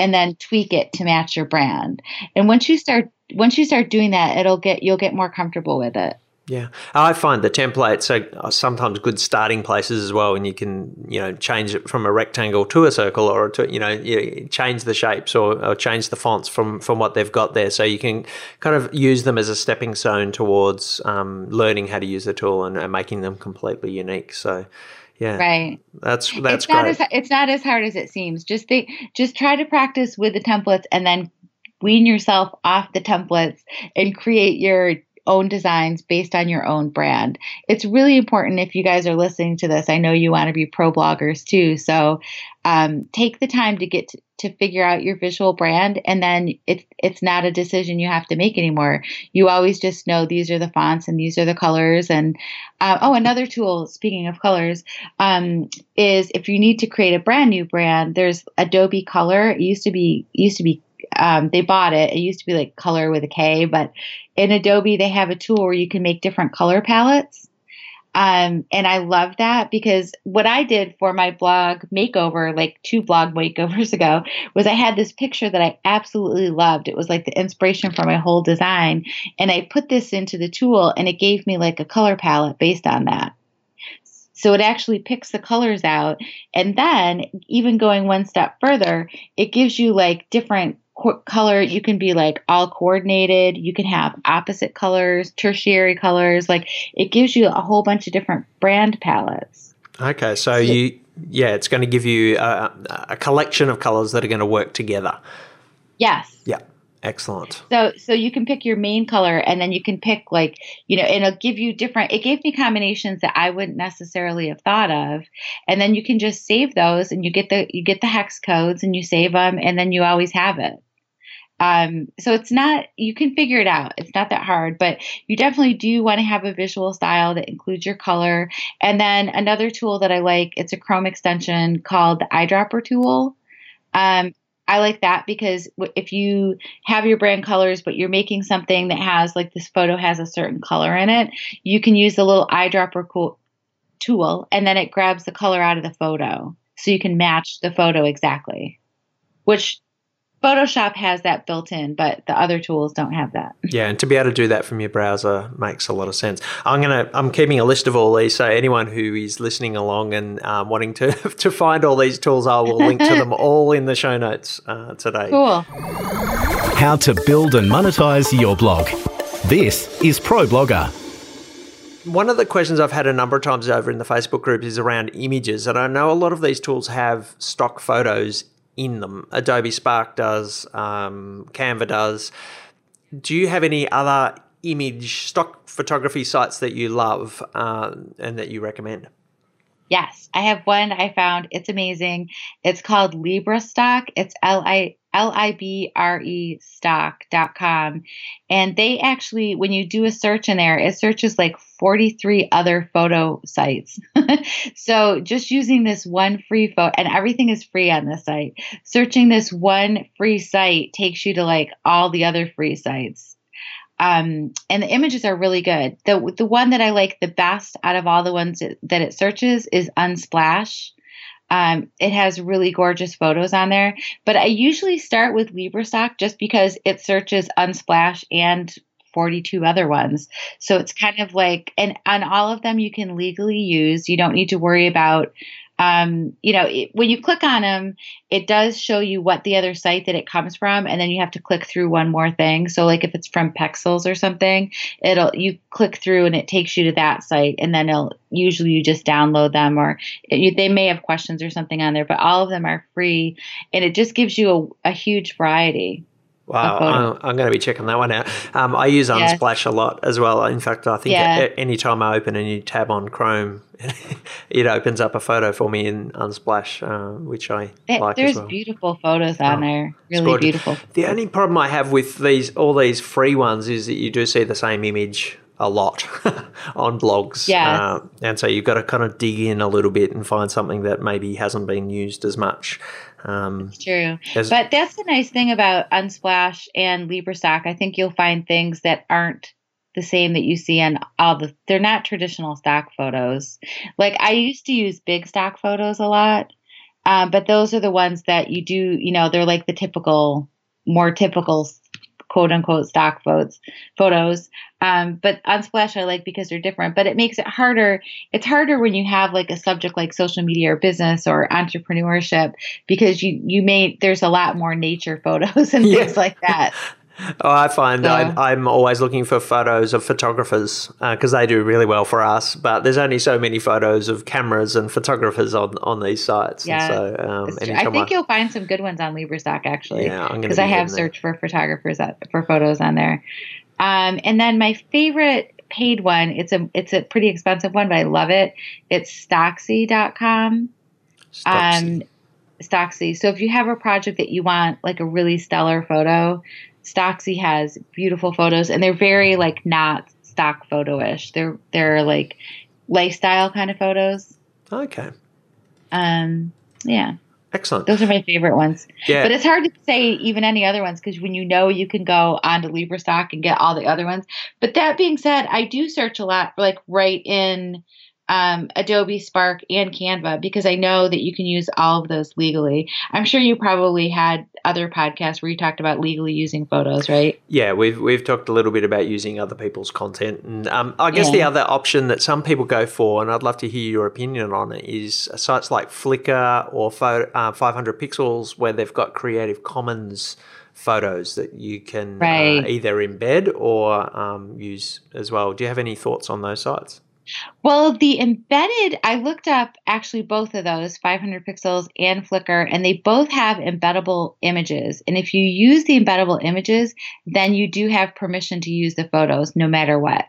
C: and then tweak it to match your brand. And once you start once you start doing that, it'll get you'll get more comfortable with it.
B: Yeah, I find the templates are sometimes good starting places as well, and you can, you know, change it from a rectangle to a circle, or to, you know, you change the shapes or, or change the fonts from from what they've got there, so you can kind of use them as a stepping stone towards um, learning how to use the tool and, and making them completely unique. So, yeah,
C: right.
B: That's that's
C: it's not
B: great.
C: As, it's not as hard as it seems. Just think, just try to practice with the templates, and then wean yourself off the templates and create your own designs based on your own brand. It's really important if you guys are listening to this. I know you want to be pro bloggers too. So um, take the time to get to, to figure out your visual brand, and then it's it's not a decision you have to make anymore. You always just know these are the fonts and these are the colors. And uh, oh, another tool, speaking of colors, um, is if you need to create a brand new brand, there's Adobe Color. It used to be used to be Um, they bought it. It used to be like Color with a K, but in Adobe, they have a tool where you can make different color palettes. Um, and I love that, because what I did for my blog makeover, like two blog makeovers ago, was I had this picture that I absolutely loved. It was like the inspiration for my whole design. And I put this into the tool, and it gave me like a color palette based on that. So it actually picks the colors out. And then even going one step further, it gives you like different co- color. You can be like all coordinated. You can have opposite colors, tertiary colors. Like it gives you a whole bunch of different brand palettes.
B: Okay. So, so you, yeah, it's going to give you a, a collection of colors that are going to work together.
C: Yes.
B: Yeah. Excellent.
C: So so you can pick your main color, and then you can pick like, you know, and it'll give you different, it gave me combinations that I wouldn't necessarily have thought of. And then you can just save those, and you get the, you get the hex codes, and you save them, and then you always have it. Um, so it's not, you can figure it out. It's not that hard, but you definitely do want to have a visual style that includes your color. And then another tool that I like, it's a Chrome extension called the Eyedropper tool. Um, I like that because if you have your brand colors, but you're making something that has like this photo has a certain color in it, you can use the little eyedropper co- tool, and then it grabs the color out of the photo. So you can match the photo exactly, which Photoshop has that built in, but the other tools don't have that.
B: Yeah, and to be able to do that from your browser makes a lot of sense. I'm gonna, I'm keeping a list of all these, so anyone who is listening along and um, wanting to to find all these tools, I will link to them all in the show notes uh, today.
C: Cool.
A: How to build and monetize your blog. This is Pro Blogger.
B: One of the questions I've had a number of times over in the Facebook group is around images, and I know a lot of these tools have stock photos in them. Adobe Spark does, um, Canva does. Do you have any other image stock photography sites that you love uh, and that you recommend?
C: Yes, I have one I found. It's amazing. It's called LibraStock. It's L I L I B R E stock dot com. And they actually, when you do a search in there, it searches like forty-three other photo sites. So just using this one free photo, and everything is free on this site, searching this one free site takes you to like all the other free sites. Um, and the images are really good. The the one that I like the best out of all the ones that, that it searches is Unsplash. Um, it has really gorgeous photos on there. But I usually start with LibraStock just because it searches Unsplash and forty-two other ones. So it's kind of like, and on all of them you can legally use. You don't need to worry about Um, you know, it, when you click on them, it does show you what the other site that it comes from, and then you have to click through one more thing. So like if it's from Pexels or something, it'll, you click through and it takes you to that site, and then it'll, usually you just download them, or it, they may have questions or something on there, but all of them are free, and it just gives you a, a huge variety.
B: Wow, I'm, I'm going to be checking that one out. Um, I use Unsplash yes. a lot as well. In fact, I think yeah. any time I open a new tab on Chrome, it opens up a photo for me in Unsplash, uh, which I
C: it,
B: like
C: there's
B: as well.
C: There's beautiful photos on oh, there, really beautiful.
B: The only problem I have with these all these free ones is that you do see the same image a lot on blogs.
C: Yeah.
B: Uh, and so you've got to kind of dig in a little bit and find something that maybe hasn't been used as much. Um,
C: it's true. But that's the nice thing about Unsplash and LibraStock. I think you'll find things that aren't the same that you see on all the, they're not traditional stock photos. Like I used to use big stock photos a lot. Um, but those are the ones that you do, you know, they're like the typical, more typical quote unquote stock photos. photos. Um, but Unsplash I like because they're different, but it makes it harder. It's harder when you have like a subject like social media or business or entrepreneurship, because you, you may, there's a lot more nature photos and
B: Yeah.
C: things like that.
B: Oh, I find
C: So-
B: I, I'm always looking for photos of photographers because they do really well for us. But there's only so many photos of cameras and photographers on, on these sites.
C: Yeah,
B: And so um,
C: That's true. I
B: anytime
C: think you'll find some good ones on LibreStock actually.
B: Yeah, I'm gonna
C: because
B: be
C: I have
B: heading there.
C: searched for photographers that, for photos on there. Um, and then my favorite paid one, it's a it's a pretty expensive one, but I love it. It's Stocksy dot com.
B: Stocksy.
C: Um, Stocksy. So if you have a project that you want like a really stellar photo, Stocksy has beautiful photos, and they're very like not stock photo-ish. They're they're like lifestyle kind of photos.
B: Okay,
C: Um, yeah,
B: excellent.
C: those are my favorite ones.
B: Yeah.
C: But it's hard to say even any other ones because when you know you can go onto LibreStock and get all the other ones. But that being said, I do search a lot for like right in um, Adobe Spark and Canva because I know that you can use all of those legally. I'm sure you probably had other podcasts where you talked about legally using photos, right?
B: Yeah, we've we've talked a little bit about using other people's content, and um, I guess the
C: Yeah.
B: other option that some people go for, and I'd love to hear your opinion on it, is sites like Flickr or photo, uh, five hundred pixels, where they've got Creative Commons photos that you can
C: Right.
B: uh, either embed or um, use as well. Do you have any thoughts on those sites?
C: Well, the embedded, I looked up actually both of those, five hundred pixels and Flickr, and they both have embeddable images. And if you use the embeddable images, then you do have permission to use the photos no matter what.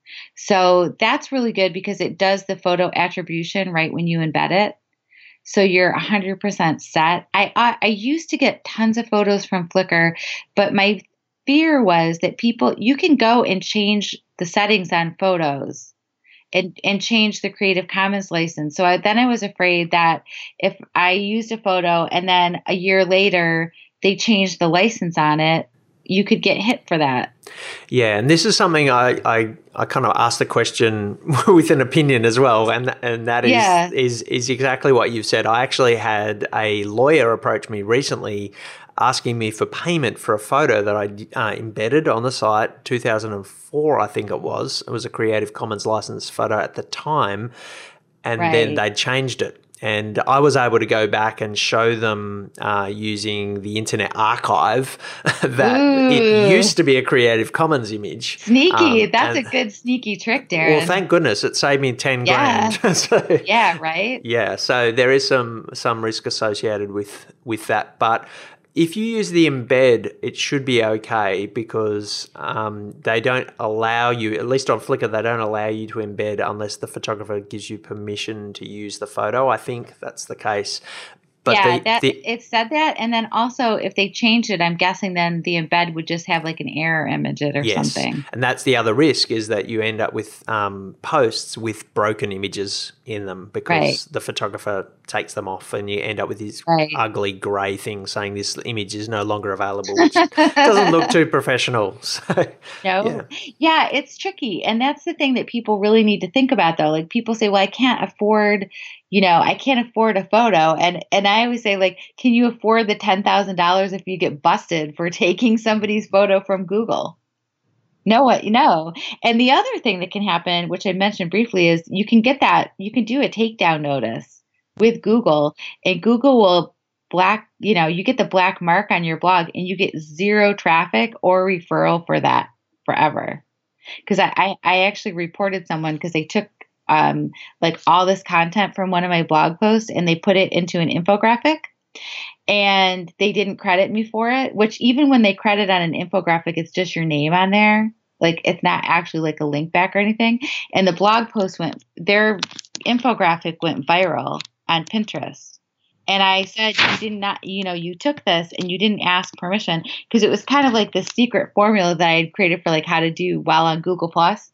C: So that's really good because it does the photo attribution right when you embed it. So you're one hundred percent set. I, I, I used to get tons of photos from Flickr, but my fear was that people, you can go and change the settings on photos. And, and change the Creative Commons license. So I, then I was afraid that if I used a photo and then a year later they changed the license on it, you could get hit for that.
B: Yeah, and this is something I, I, I kind of asked the question with an opinion as well, and and that is,
C: Yeah.
B: is is exactly what you've said. I actually had a lawyer approach me recently asking me for payment for a photo that I uh, embedded on the site, two thousand four, I think it was. It was a Creative Commons licensed photo at the time, and then
C: Right.
B: they changed it. And I was able to go back and show them uh, using the Internet Archive that it
C: Ooh.
B: used to be a Creative Commons image.
C: Sneaky.
B: Um,
C: That's a
B: and-
C: good sneaky trick, Darren.
B: Well, thank goodness it saved me ten
C: Yeah.
B: grand. so,
C: yeah, right?
B: yeah, so there is some some risk associated with with that, but if you use the embed, it should be okay because um, they don't allow you, at least on Flickr, they don't allow you to embed unless the photographer gives you permission to use the photo. I think that's the case. But
C: yeah,
B: the,
C: that
B: the,
C: it said that, and then also if they changed it, I'm guessing then the embed would just have like an error image it or
B: yes,
C: something.
B: and that's the other risk is that you end up with um, posts with broken images in them because
C: Right.
B: the photographer takes them off and you end up with this
C: Right.
B: ugly grey thing saying this image is no longer available, which doesn't look too professional. So,
C: No,
B: yeah.
C: yeah, it's tricky, and that's the thing that people really need to think about, though. Like people say, "Well, I can't afford, you know, I can't afford a photo," and and I always say, like, can you afford the ten thousand dollars if you get busted for taking somebody's photo from Google? No, what you know. And the other thing that can happen, which I mentioned briefly, is you can get that you can do a takedown notice with Google, and Google will black, you know, you get the black mark on your blog, and you get zero traffic or referral for that forever. Because I, I I actually reported someone because they took um like all this content from one of my blog posts and they put it into an infographic. And they didn't credit me for it, which even when they credit on an infographic, it's just your name on there. Like it's not actually like a link back or anything. And the blog post went, their infographic went viral on Pinterest. And I said, you did not, you know, you took this and you didn't ask permission because it was kind of like the secret formula that I had created for like how to do well on Google Plus.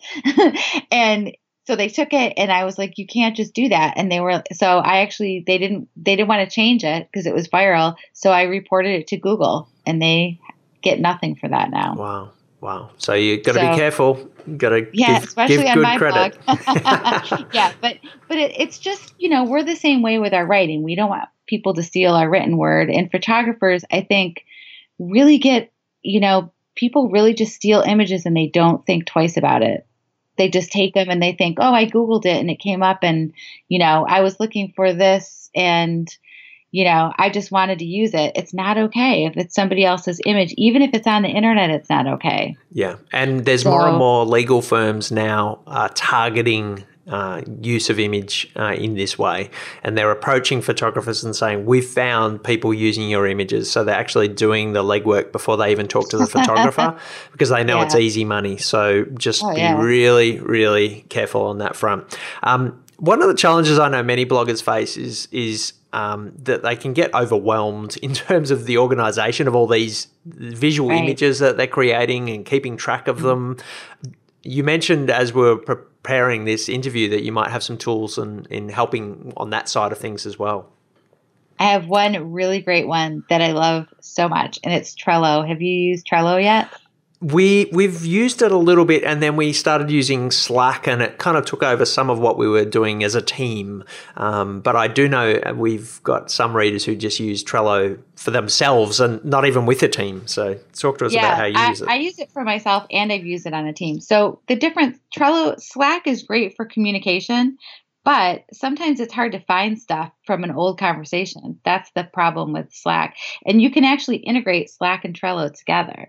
C: And so they took it and I was like, you can't just do that. And they were, so I actually, they didn't, they didn't want to change it because it was viral. So I reported it to Google and they get nothing for that now.
B: Wow. Wow. So you got to
C: So-
B: be careful. You got to
C: Yeah,
B: give,
C: especially
B: give
C: on
B: good
C: my
B: credit.
C: blog. Yeah, but but it, it's just, you know, we're the same way with our writing. We don't want people to steal our written word. And photographers, I think, really get, you know, people really just steal images and they don't think twice about it. They just take them and they think, oh, I Googled it and it came up and, you know, I was looking for this and, you know, I just wanted to use it. It's not okay if it's somebody else's image. Even if it's on the internet, it's not okay.
B: Yeah. And there's
C: So-
B: more and more legal firms now uh, targeting uh, use of image uh, in this way. And they're approaching photographers and saying, we've found people using your images. So they're actually doing the legwork before they even talk to the photographer because they know
C: Yeah.
B: it's easy money. So just
C: Oh,
B: be
C: yeah.
B: really, really careful on that front. Um, one of the challenges I know many bloggers face is is um, that they can get overwhelmed in terms of the organisation of all these visual
C: Right.
B: images that they're creating and keeping track of them. You mentioned as we were preparing this interview that you might have some tools in, in helping on that side of things as well.
C: I have one really great one that I love so much, and it's Trello. Have you used Trello yet?
B: We, we've used it a little bit and then we started using Slack and it kind of took over some of what we were doing as a team. Um, but I do know we've got some readers who just use Trello for themselves and not even with a team. So talk to us about how you
C: I,
B: use it.
C: I use it for myself and I've used it on a team. So the difference, Trello, Slack is great for communication, but sometimes it's hard to find stuff from an old conversation. That's the problem with Slack. And you can actually integrate Slack and Trello together.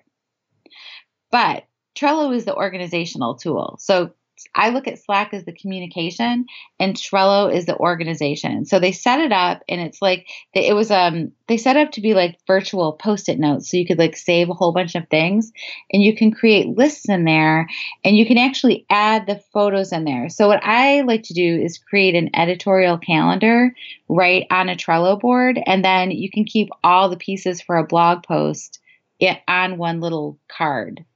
C: But Trello is the organizational tool. So I look at Slack as the communication and Trello is the organization. So they set it up and it's like it was um they set up to be like virtual post-it notes. So you could like save a whole bunch of things and you can create lists in there and you can actually add the photos in there. So what I like to do is create an editorial calendar right on a Trello board and then you can keep all the pieces for a blog post it on one little card.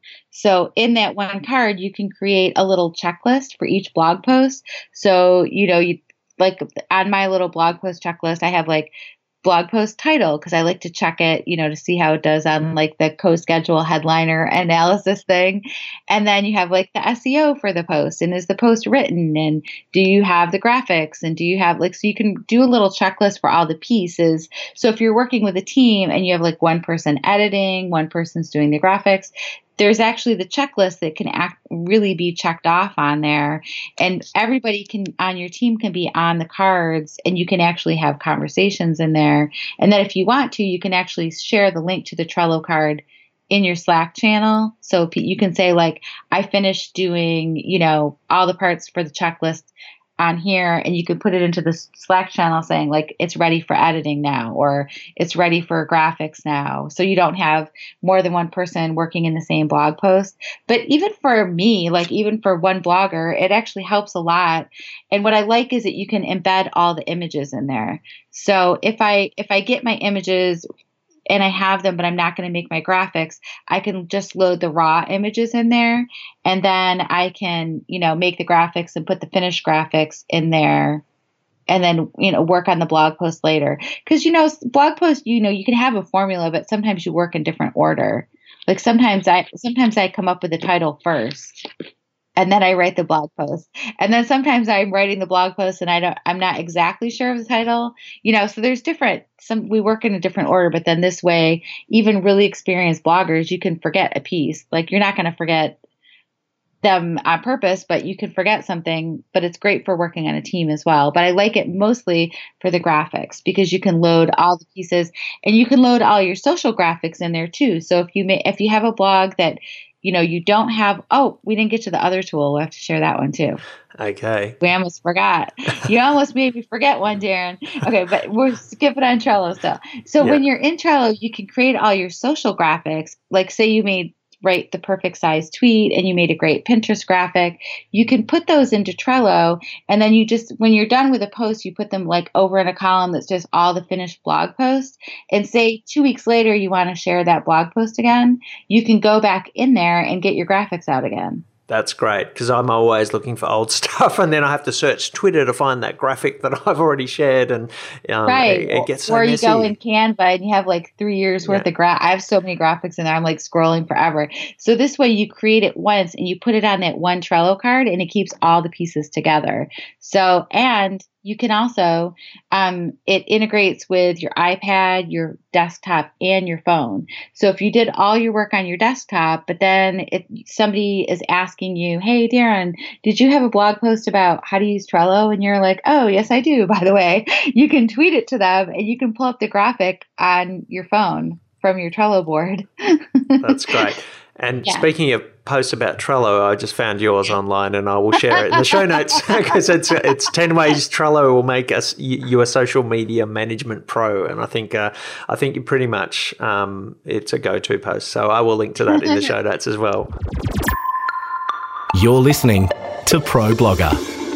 C: So in that one card, you can create a little checklist for each blog post. So, you know, you like on my little blog post checklist, I have like blog post title because I like to check it, you know, to see how it does on like the co-schedule headliner analysis thing. And then you have like the S E O for the post and is the post written and do you have the graphics and do you have like, so you can do a little checklist for all the pieces. So if you're working with a team and you have like one person editing, one person's doing the graphics, there's actually the checklist that can act really be checked off on there. And everybody can on your team can be on the cards and you can actually have conversations in there. And then if you want to, you can actually share the link to the Trello card in your Slack channel. So you can say like, I finished doing, you know, all the parts for the checklist on here and you could put it into the Slack channel saying like it's ready for editing now or it's ready for graphics now. So you don't have more than one person working in the same blog post. But even for me, like even for one blogger, it actually helps a lot. And what I like is that you can embed all the images in there. So if I if I get my images and I have them, but I'm not going to make my graphics, I can just load the raw images in there. And then I can, you know, make the graphics and put the finished graphics in there and then, you know, work on the blog post later. Because, you know, blog posts, you know, you can have a formula, but sometimes you work in different order. Like sometimes I, sometimes I come up with the title first. And then I write the blog post. And then sometimes I'm writing the blog post and I don't, I'm not exactly sure of the title, you know, so there's different, some, we work in a different order, but then this way, even really experienced bloggers, you can forget a piece. Like you're not going to forget them on purpose, but you can forget something, but it's great for working on a team as well. But I like it mostly for the graphics because you can load all the pieces and you can load all your social graphics in there too. So if you may, if you have a blog that, you know, you don't have, oh, we didn't get to the other tool. We'll have to share that one too.
B: Okay.
C: We almost forgot. You almost made me forget one, Darren. Okay, but we're skipping on Trello still. So
B: Yeah.
C: when you're in Trello, you can create all your social graphics. Like say you made write the perfect size tweet and you made a great Pinterest graphic. You can put those into Trello and then you just, when you're done with a post, you put them like over in a column that's just all the finished blog post. And say two weeks later, you want to share that blog post again, you can go back in there and get your graphics out again.
B: That's great, because I'm always looking for old stuff, and then I have to search Twitter to find that graphic that I've already shared, and um,
C: right.
B: it, it gets so
C: or
B: messy.
C: you go in Canva and you have like three years worth
B: Yeah.
C: of gra- I have so many graphics in there. I'm like scrolling forever. So this way you create it once and you put it on that one Trello card, and it keeps all the pieces together. So, and you can also, um, it integrates with your iPad, your desktop, and your phone. So if you did all your work on your desktop, but then if somebody is asking you, hey, Darren, did you have a blog post about how to use Trello? And you're like, oh, yes, I do, by the way. You can tweet it to them and you can pull up the graphic on your phone from your Trello board.
B: That's great. And
C: Yeah.
B: speaking of posts about Trello, I just found yours online, and I will share it in the show notes, because it's it's ten ways Trello will make us you a social media management pro, and I think uh, I think you pretty much um, it's a go-to post. So I will link to that in the show notes as well.
A: You're listening to Pro Blogger.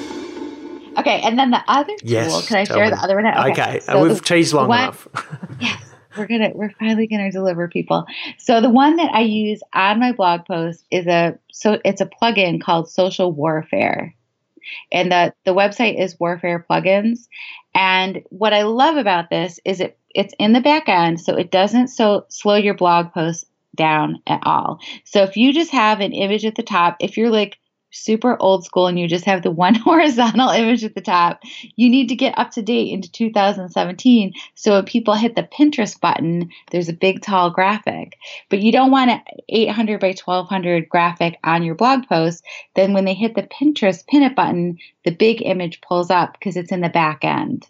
C: Okay, and then the other tool,
B: Yes,
C: can I
B: tell
C: share
B: me.
C: the other one? Okay,
B: Okay,
C: so
B: we've
C: the
B: teased long
C: one-
B: enough.
C: Yes, we're gonna we're finally gonna deliver, people. So the one that I use on my blog post is a so it's a plugin called Social Warfare, and the the website is Warfare Plugins. And what I love about this is it it's in the back end, so it doesn't so slow your blog post down at all. So if you just have an image at the top, if you're like super old school and you just have the one horizontal image at the top, you need to get up to date into two thousand seventeen. So when people hit the Pinterest button, there's a big tall graphic. But you don't want an eight hundred by twelve hundred graphic on your blog post. Then when they hit the Pinterest pin it button, the big image pulls up because it's in the back end.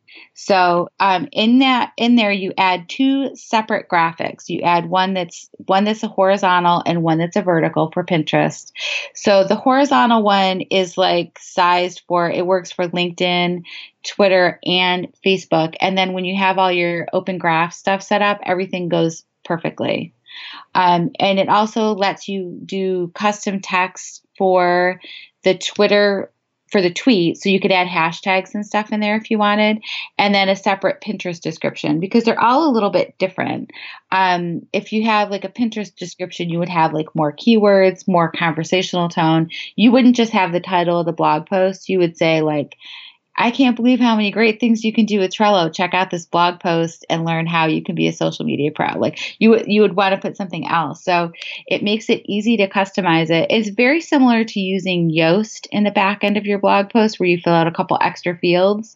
C: So um, in that in there, you add two separate graphics. You add one that's one that's a horizontal and one that's a vertical for Pinterest. So the horizontal one is like sized for it works for LinkedIn, Twitter, and Facebook. And then when you have all your Open Graph stuff set up, everything goes perfectly. Um, and it also lets you do custom text for the Twitter. For the tweet, so you could add hashtags and stuff in there if you wanted, and then a separate Pinterest description, because they're all a little bit different. Um, if you have like a Pinterest description, you would have like more keywords, more conversational tone. You wouldn't just have the title of the blog post. You would say like, I can't believe how many great things you can do with Trello. Check out this blog post and learn how you can be a social media pro. Like you would, you would want to put something else. So it makes it easy to customize it. It's very similar to using Yoast in the back end of your blog post, where you fill out a couple extra fields.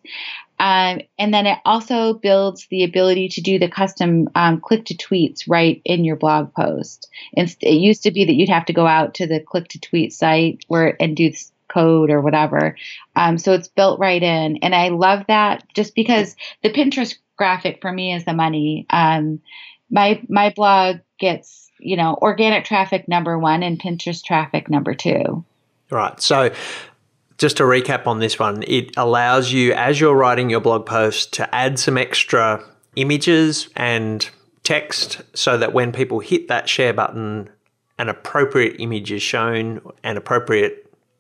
C: Um, and then it also builds the ability to do the custom um, click to tweets right in your blog post. And it used to be that you'd have to go out to the click to tweet site where and do this code or whatever. Um, so it's built right in. And I love that just because the Pinterest graphic for me is the money. Um, my, my blog gets, you know, organic traffic number one and Pinterest traffic number two.
B: Right. So just to recap on this one, it allows you, as you're writing your blog post, to add some extra images and text so that when people hit that share button, an appropriate image is shown, an appropriate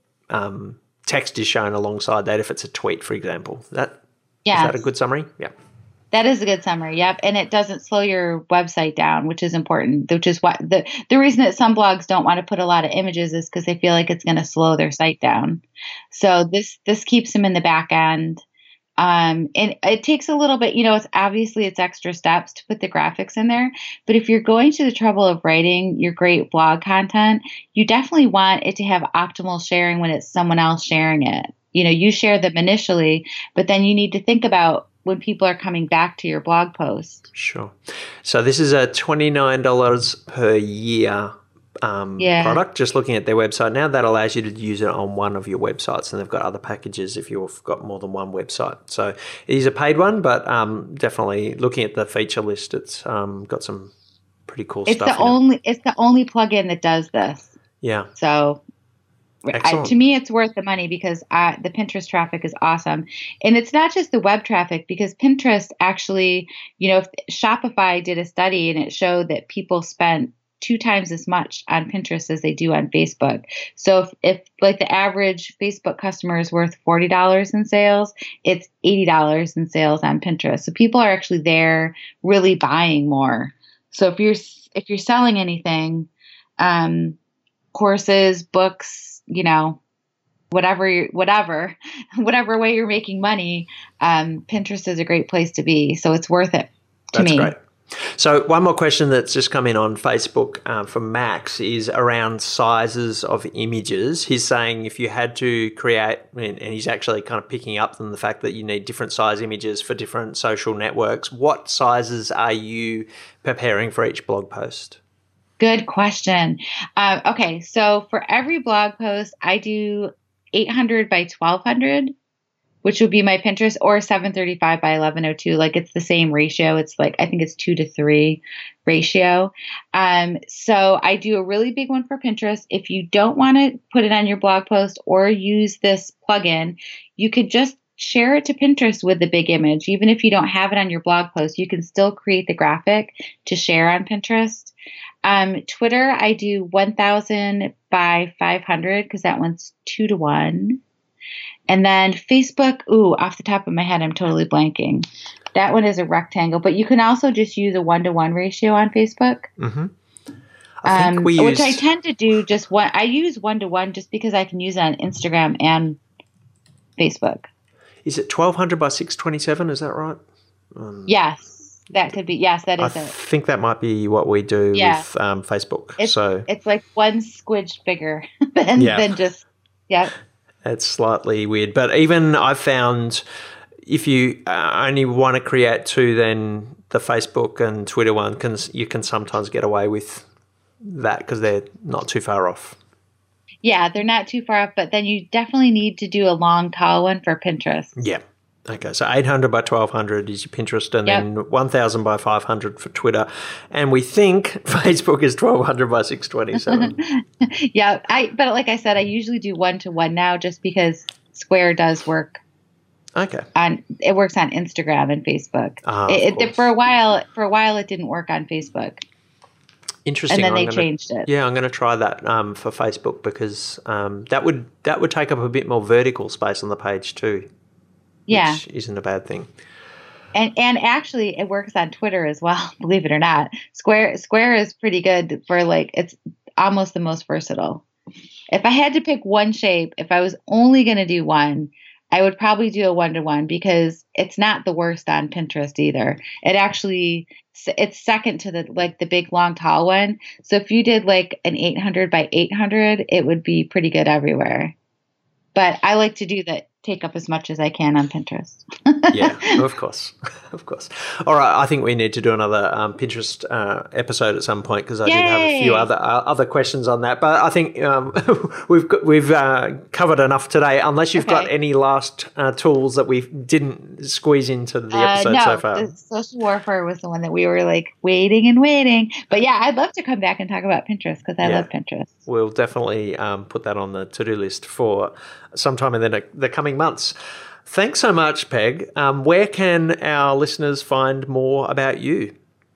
B: Um, text is shown alongside that if it's a tweet, for example. That
C: Yes.
B: Is that a good summary? Yeah.
C: That is a good summary. Yep. And it doesn't slow your website down, which is important, which is what the, the reason that some blogs don't want to put a lot of images is because they feel like it's going to slow their site down. So this, this keeps them in the back end. Um, and it takes a little bit, you know, it's obviously it's extra steps to put the graphics in there, but if you're going to the trouble of writing your great blog content, you definitely want it to have optimal sharing when it's someone else sharing it. You know, you share them initially, but then you need to think about when people are coming back to your blog post.
B: Sure. So this is a twenty-nine dollars per year um,
C: Yeah.
B: product. Just looking at their website now, that allows you to use it on one of your websites, and they've got other packages if you've got more than one website. So it is a paid one, but um, definitely looking at the feature list, it's um, got some pretty cool
C: It's
B: stuff
C: the
B: in
C: only,
B: it.
C: it's the only plugin that does this.
B: Yeah.
C: So I,
B: Excellent.
C: to me, it's worth the money because I, the Pinterest traffic is awesome. And it's not just the web traffic, because Pinterest actually, you know, if Shopify did a study and it showed that people spent two times as much on Pinterest as they do on Facebook. So if, if like the average Facebook customer is worth forty dollars in sales, it's eighty dollars in sales on Pinterest. So people are actually there really buying more. So if you're, if you're selling anything, um, courses, books, you know, whatever, you're, whatever, whatever way you're making money, um, Pinterest is a great place to be. So it's worth it to
B: That's
C: me.
B: Great. So one more question that's just come in on Facebook uh, from Max is around sizes of images. He's saying if you had to create, and he's actually kind of picking up on the fact that you need different size images for different social networks, what sizes are you preparing for each blog post?
C: Good question. Um, okay, so for every blog post, I do eight hundred by twelve hundred, which would be my Pinterest, or seven thirty-five by eleven oh two. Like it's the same ratio. It's like, I think it's two to three ratio. Um, so I do a really big one for Pinterest. If you don't want to put it on your blog post or use this plugin, you could just share it to Pinterest with the big image. Even if you don't have it on your blog post, you can still create the graphic to share on Pinterest. Um, Twitter, I do one thousand by five hundred because that one's two to one. And then Facebook, ooh, off the top of my head, I'm totally blanking. That one is a rectangle, but you can also just use a one-to-one ratio on Facebook.
B: Mm-hmm. I think
C: um,
B: we
C: which
B: use...
C: I tend to do just one. I use one-to-one just because I can use it on Instagram and Facebook.
B: Is it twelve hundred by six twenty-seven? Is that right? Um,
C: yes, that could be. Yes, that is
B: I
C: it. I
B: think that might be what we do
C: yeah.
B: with um, Facebook.
C: It's,
B: so
C: it's like one squidge bigger than,
B: yeah.
C: than just, yeah.
B: It's slightly weird. But even I've found if you uh, only want to create two, then the Facebook and Twitter one, can you can sometimes get away with that because they're not too far off.
C: Yeah, they're not too far off, but then you definitely need to do a long, tall one for Pinterest.
B: Yeah. Okay, so eight hundred by twelve hundred is your Pinterest, and yep. then one thousand by five hundred for Twitter. And we think Facebook is twelve hundred by six twenty-seven.
C: yeah, I. But like I said, I usually do one-to-one now just because Square does work.
B: Okay.
C: On It works on Instagram and Facebook.
B: Ah,
C: it, it, for a while, for a while, it didn't work on Facebook.
B: Interesting.
C: And then
B: I'm
C: they
B: gonna,
C: changed it.
B: Yeah, I'm going to try that um, for Facebook because um, that would that would take up a bit more vertical space on the page too.
C: Yeah.
B: Which isn't a bad thing.
C: And and actually it works on Twitter as well, believe it or not. Square Square is pretty good for like, it's almost the most versatile. If I had to pick one shape, if I was only going to do one, I would probably do a one-to-one because it's not the worst on Pinterest either. It actually, it's second to the, like the big, long, tall one. So if you did like an eight hundred by eight hundred, it would be pretty good everywhere. But I like to do that, take up as much as I can on Pinterest.
B: Yeah, of course. Of course. All right, I think we need to do another um, Pinterest uh, episode at some point because I Yay! did have a few other uh, other questions on that. But I think um, we've got, we've uh, covered enough today, unless you've okay. got any last uh, tools that we didn't squeeze into the episode
C: uh, no,
B: so far.
C: The social warfare was the one that we were like waiting and waiting. But yeah, I'd love to come back and talk about Pinterest because I yeah. love Pinterest.
B: We'll definitely um, put that on the to-do list for sometime in the, the coming months. Thanks so much, Peg. Um, where can our listeners find more about you?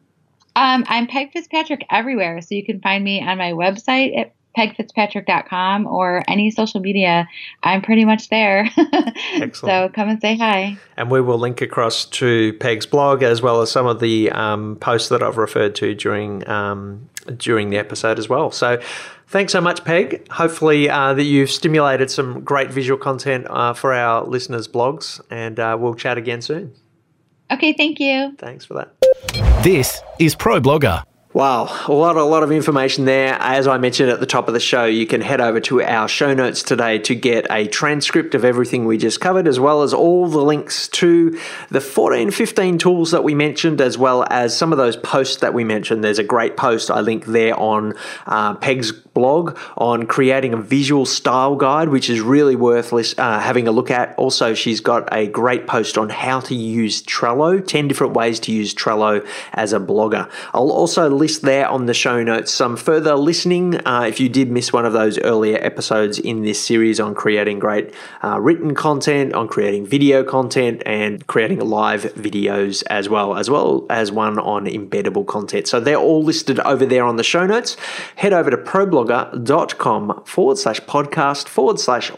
C: Um, I'm Peg Fitzpatrick everywhere. So you can find me on my website at peg fitzpatrick dot com or any social media. I'm pretty much there. Excellent. So come and say hi. And we will link across to Peg's blog as well as some of the um, posts that I've referred to during um, during the episode as well. So thanks so much, Peg. Hopefully uh, that you've stimulated some great visual content uh, for our listeners' blogs, and uh, we'll chat again soon. Okay, thank you. Thanks for that.
A: This is ProBlogger.
B: Wow, a lot, a lot of information there. As I mentioned at the top of the show, you can head over to our show notes today to get a transcript of everything we just covered, as well as all the links to the fourteen, fifteen tools that we mentioned, as well as some of those posts that we mentioned. There's a great post I link there on uh, Peg's blog on creating a visual style guide, which is really worth uh, having a look at. Also, she's got a great post on how to use Trello, ten different ways to use Trello as a blogger. I'll also list there on the show notes some further listening uh, if you did miss one of those earlier episodes in this series on creating great uh, written content, on creating video content, and creating live videos as well, as well as one on embeddable content. So they're all listed over there on the show notes. Head over to problogger.com forward slash podcast forward slash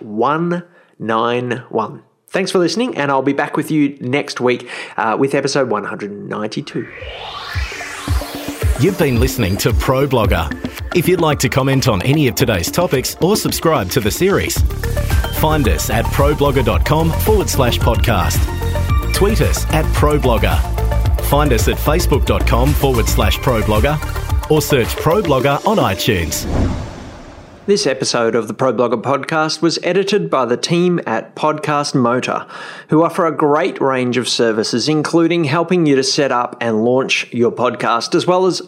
B: 191. Thanks for listening, and I'll be back with you next week uh, with episode one hundred ninety-two.
A: You've been listening to Pro Blogger. If you'd like to comment on any of today's topics or subscribe to the series, find us at problogger.com forward slash podcast. Tweet us at ProBlogger. Find us at facebook.com forward slash ProBlogger or search ProBlogger on iTunes.
B: This episode of the ProBlogger podcast was edited by the team at Podcast Motor, who offer a great range of services, including helping you to set up and launch your podcast, as well as